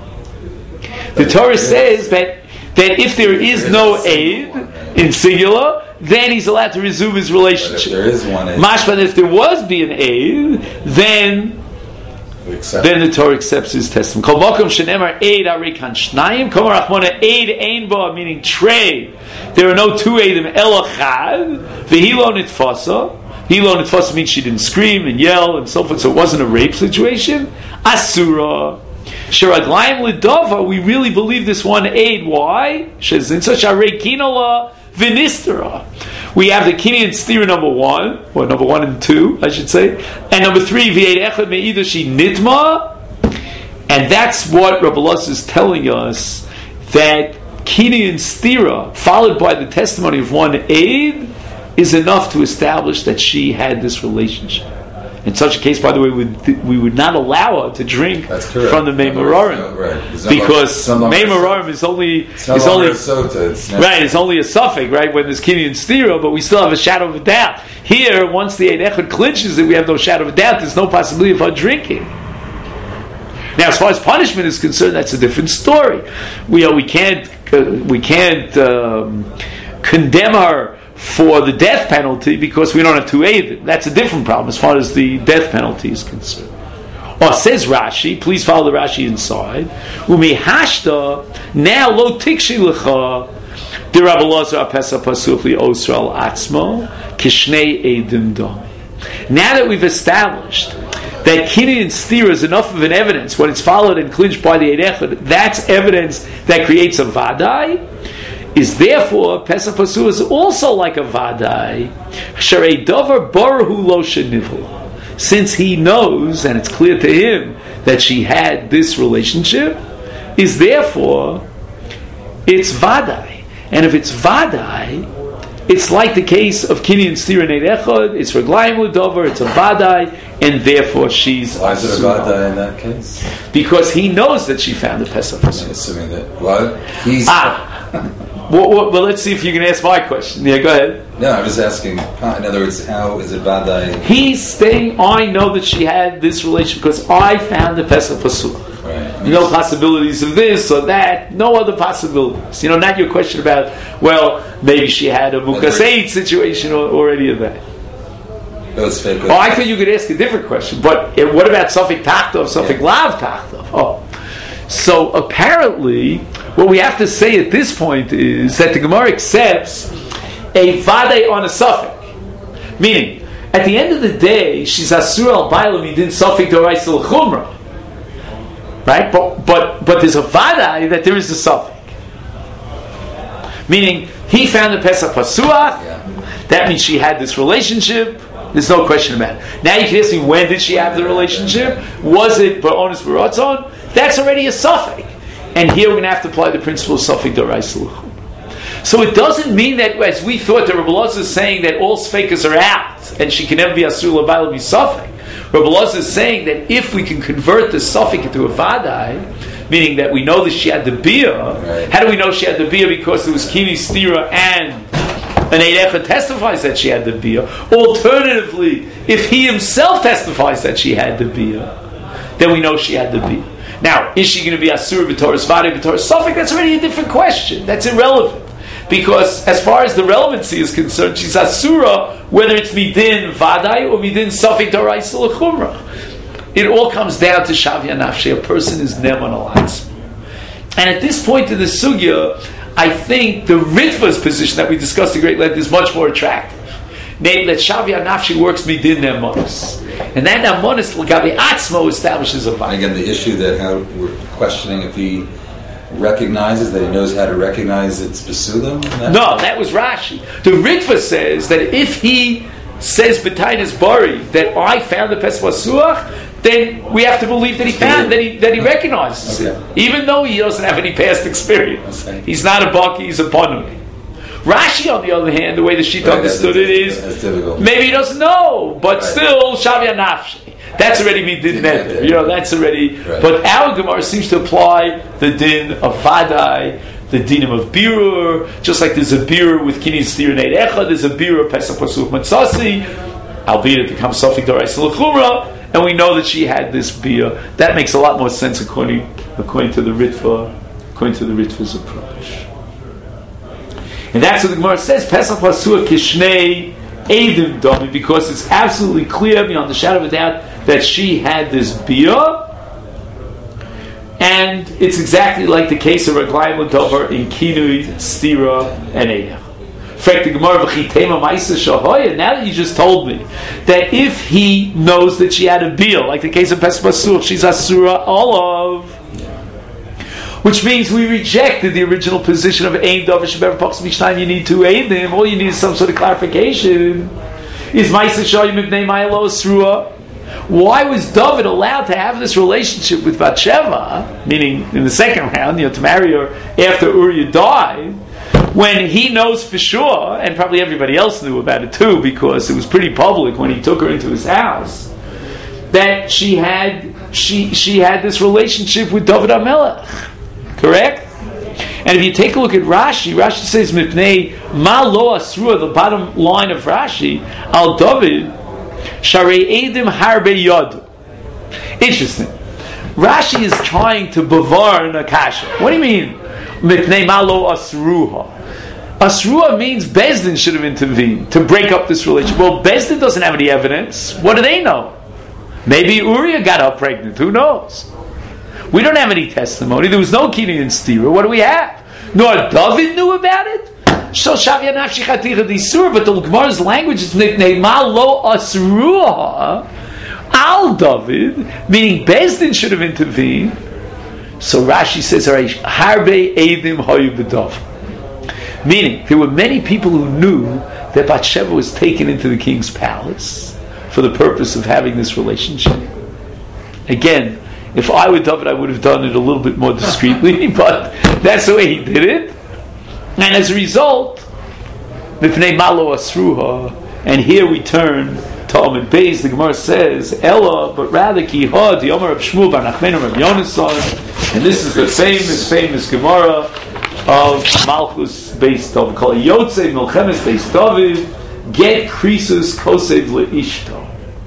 The Torah says that that if there is no aid in singular, then he's allowed to resume his relationship. But if there is one aid, Mashman, if there was be an aid, then then the Torah accepts his testimony. Kol makom shenemar aid arikan shnayim, kol rachmona aid ein ba, meaning trade. There are no two aidim elachad. V'hilo nitfasa. Hilo nitfasa means she didn't scream and yell and so forth, so it wasn't a rape situation. Asura. Shiraglaim L'Dava, we really believe this one aid. Why? Shezin such a reikinola vinistera. We have the Kini and Stira number one, or number one and two, I should say, and number three, V'eid Echad Me'ida She Nitma, and that's what Rabbi Elazar is telling us, that Kini and Stira, followed by the testimony of one aid, is enough to establish that she had this relationship. In such a case, by the way, we, we would not allow her to drink from the Meimarorim, no, right. because Meimarorim is only it's no is only sota, it's right. It's only a suffix, right? When there's Kinyan and Stira, but we still have a shadow of a doubt. Here, once the Eid Echad clinches it, we have no shadow of a doubt. There's no possibility of her drinking. Now, as far as punishment is concerned, that's a different story. We uh, we can't uh, we can't um, condemn her for the death penalty because we don't have two Eidim. That's a different problem as far as the death penalty is concerned. Or says Rashi, please follow the Rashi inside. Umi hashta now lo tikshi lecha the Rabbi Elazar apesa pasuch li osra al atzmo kishnei Eidim dami. Now that we've established that Kinyan and Stira is enough of an evidence when it's followed and clinched by the Eid Echad, that's evidence that creates a vadai. Is therefore Pesach Pasur is also like a vadai, sharei davar baruhu lo shenivla, since he knows and it's clear to him that she had this relationship. Is therefore it's vadai, and if it's vadai, it's like the case of Kinyan and Stira and Eid Echad. It's reglaim l'davar, it's a vadai, and therefore she's. Why is it a vadai in that case? Because he knows that she found the Pesach Pasur. Assuming that what he's ah. Well, well, well, let's see if you can ask my question. Yeah, go ahead. No, I'm just asking. In other words, how is it vadai? He's saying, I know that she had this relationship because I found the Pesach Pasur. Right. No possibilities of this or that. No other possibilities. You know, not your question about, well, maybe she had a Mukaseit situation or, or any of that. Those fake. Oh, I thought you could ask a different question. But uh, what about Safik Tachtov, Safik yeah. Lav Tachtov? Oh. So apparently, what we have to say at this point is that the Gemara accepts a Vade on a Safik. Meaning, at the end of the day, she's Asur al Bailam, he didn't Safik Dorais al Chumrah. Right? But, but, but there's a Vade that there is a Safik. Meaning, he found the Pesach Pasuach, yeah. That means she had this relationship. There's no question about it. Now you can ask me, when did she have the relationship? Was it Ba'onis B'rotzon? That's already a suffix. And here we're going to have to apply the principle of suffix d'oraisa. So it doesn't mean that, as we thought, that Rabbi Elazar is saying that all sfeikas are out and she can never be asur l'bayla be suffix. Rabbi Elazar is saying that if we can convert the suffix into a vadai, meaning that we know that she had the bia, right. How do we know she had the bia? Because there was kini stira and an Eidecha testifies that she had the bia. Alternatively, if he himself testifies that she had the bia, then we know she had the bia. Now, is she going to be asur b'toras vade b'toras suffix? That's already a different question. That's irrelevant. Because as far as the relevancy is concerned, she's asura, whether it's midin vadai or midin suffix d'oraisa l'chumrah. It all comes down to shavya nafshe. A person is neman alatzma. And at this point in the sugya, I think the Ritva's position that we discussed at great length is much more attractive. Namely, that Shavya Nafshi works midin Nemonis. And that Nemonis, L'gabi Atzmo, establishes a vine. Again, the issue that how we're questioning if he recognizes, that he knows how to recognize its Besulim? No, that was Rashi. The Ritva says that if he says B'tainis Bari, that I found the Pesach Pasuach, then we have to believe that he found, that he that he recognizes okay. it. Even though he doesn't have any past experience. Okay. He's not a Baki, he's a Panu. Rashi, on the other hand, the way the Shita right, understood it is, maybe he doesn't know, but right. still, Shavya Nafshi. That's already Midin Neder. You know, that's already... Right. But our Gemara seems to apply the din of Vadai, the dinim of Birur, just like there's a Birur with Kinin Stir Neid Echad, there's a Birur Pesach Pasuch Matzasi, albeit it becomes Safik D'oraisa L'chumrah, and we know that she had this Bia. That makes a lot more sense according, according to the Ritva, according to the Ritva's approach. And that's what the Gemara says, Pesach Pasuach Kishnei Eidim Domi, because it's absolutely clear beyond the shadow of a doubt that she had this Bia, and it's exactly like the case of Raglayim L'Dover in Kinui, Stira, and Eidach. In fact, the Gemara v'chitema ma'isa shahoya. Now that you just told me that if he knows that she had a Bia, like the case of Pesach Pasuach, she's Asura Olav, which means we rejected the original position of Ein Dover Shebever Pachs Mishnayim. You need two Eidim. All you need is some sort of clarification. Is Ma'isa Shoyim Ibnei Ma'ilo Asrua? Why was David allowed to have this relationship with Bathsheba, meaning in the second round, you know, to marry her after Uriah died, when he knows for sure, and probably everybody else knew about it too, because it was pretty public when he took her into his house, that she had she she had this relationship with David HaMelech. Correct? And if you take a look at Rashi, Rashi says, Mipnei Ma Lo Asrua, the bottom line of Rashi, Al David, Sharei Eidim Harbe Yod. Interesting. Rashi is trying to bavar Nakasha. What do you mean? Mipnei Ma Lo Asruha. Asruha means Bezdin should have intervened to break up this relationship. Well, Bezdin doesn't have any evidence. What do they know? Maybe Uriah got her pregnant. Who knows? We don't have any testimony. There was no Kini and Stira. What do we have? Nor David knew about it. So Shavya Nafshi Chatira Disur, but the Gemara's language is Ne'ma Lo Asruha Al David, meaning Bezdin should have intervened. So Rashi says, Harbe Eidim Hoyu B'Dav. Meaning, there were many people who knew that Bathsheba was taken into the king's palace for the purpose of having this relationship. Again, if I were David, I would have done it a little bit more discreetly, but that's the way he did it. And as a result, Mipnei Malo Asruha, and here we turn to Amud Beis. The Gemara says, Ella, but rather Ki Ha, the Omer of Shmuel Bar Nachmenu Rav Yonasan, and this is the famous, famous Gemara of Malchus Beis David. Kol Yotzei Milchemes Beis David, Get Krisus Kosev Leishto.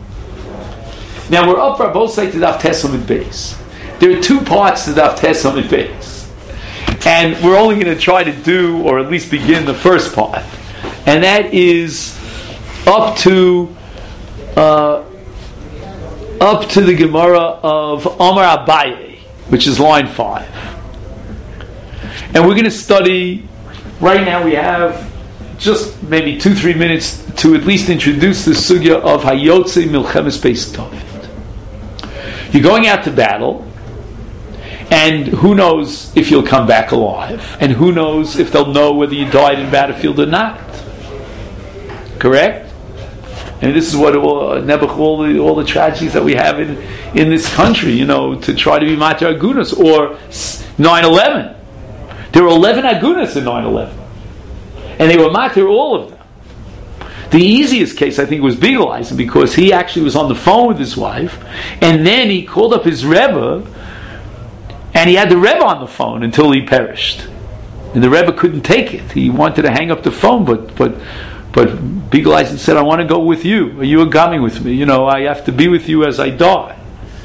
Now we're up for both sides to Daf Tes Amud Beis. There are two parts to Daf Tes Amud Beis, and we're only going to try to do, or at least begin, the first part, and that is up to uh, up to the Gemara of Amar Abaye, which is line five. And we're going to study, right now we have just maybe two, three minutes to at least introduce the sugya of Hayotze Milchemes Beis David. You're going out to battle, and who knows if you'll come back alive, and who knows if they'll know whether you died in battlefield or not. Correct? And this is what all, Nebuch, all the all the tragedies that we have in, in this country, you know, to try to be Matar Agunas, or nine eleven. There were eleven Agunas in nine eleven. And they were Matar, all of them. The easiest case, I think, was Bigal Eisen, because he actually was on the phone with his wife, and then he called up his Rebbe, and he had the Rebbe on the phone until he perished. And the Rebbe couldn't take it. He wanted to hang up the phone, but but but Bigal Eisen said, I want to go with you. Are you agami with me? You know, I have to be with you as I die.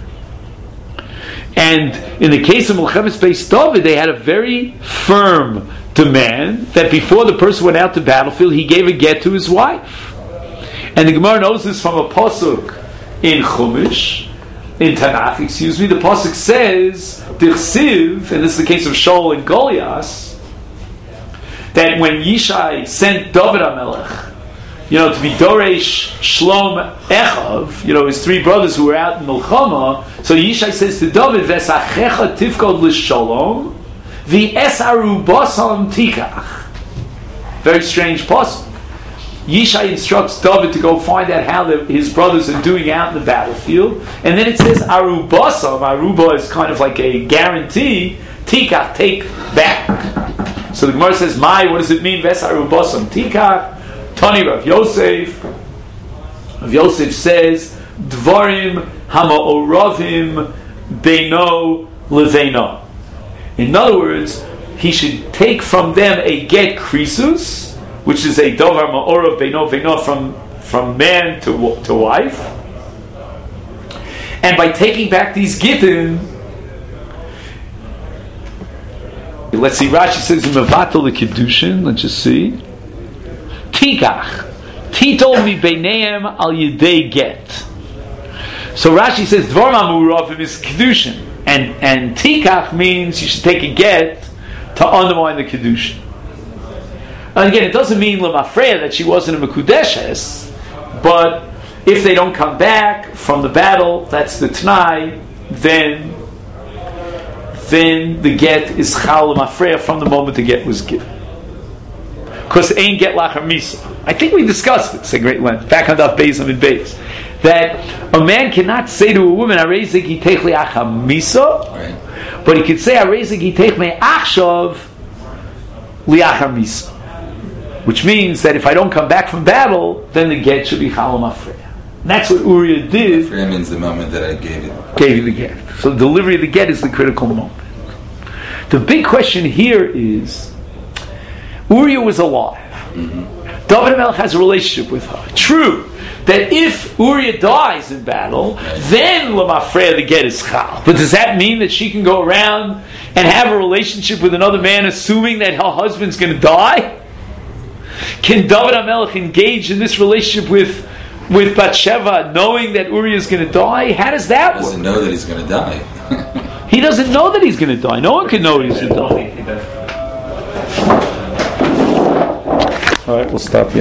And in the case of Milchemes Beis David, they had a very firm demand that before the person went out to battlefield, he gave a get to his wife. And the Gemara knows this from a pasuk in Chumash, in Tanakh, excuse me. The pasuk says, Dichsiv, and this is the case of Shaul and Goliath, that when Yishai sent David HaMelech, you know, to be Doresh Shlom Echav, you know, his three brothers who were out in Milchama, so Yishai says to David, Vesachecha tifkod l'shalom, v'esaru basam tikach. Very strange pasuk. Yishai instructs David to go find out how the, his brothers are doing out in the battlefield, and then it says arubasam. Aruba is kind of like a guarantee. Tikach, take back. So the Gemara says, "My, what does it mean? Ves arubasam tikach." Tani Rav Yosef. Rav Yosef says, "Dvarim hamaoravim beino leveino." In other words, he should take from them a get krisus, which is a dovar ma'orav beino beino, from from man to to wife, and by taking back these gittin, let's see. Rashi says mevatel the kiddushin. Let's just see. Tikach, titol mi beineim al yedei get. So Rashi says dvar ma'oravim is kiddushin, and and tikach means you should take a get to undermine the kiddushin. And again, it doesn't mean lemafreya that she wasn't a mekudeshes, but if they don't come back from the battle, that's the t'nai, then then the get is chal lemafreya from the moment the get was given. Because ain't get lachar misa. I think we discussed this at great length, back on Daf Beis and Beis, that a man cannot say to a woman, "Arezik yitech li achar misa," but he could say, "Arezik yitech me achshav li achar misa," which means that if I don't come back from battle, then the get should be chalam afreya. That's what Uriah did. Afreya means the moment that I gave it. Gave you the get. So the delivery of the get is the critical moment. The big question here is, Uriah was alive. Mm-hmm. David HaMelech has a relationship with her. True, that if Uriah dies in battle, then Lamafreya the get is chal. But does that mean that she can go around and have a relationship with another man assuming that her husband's going to die? Can David HaMelech engage in this relationship with with Bathsheba knowing that Uriah is going to die? How does that work? He doesn't know that he's going to die. He doesn't know that he's going to die. No one can know he's going to die. All right, we'll stop here.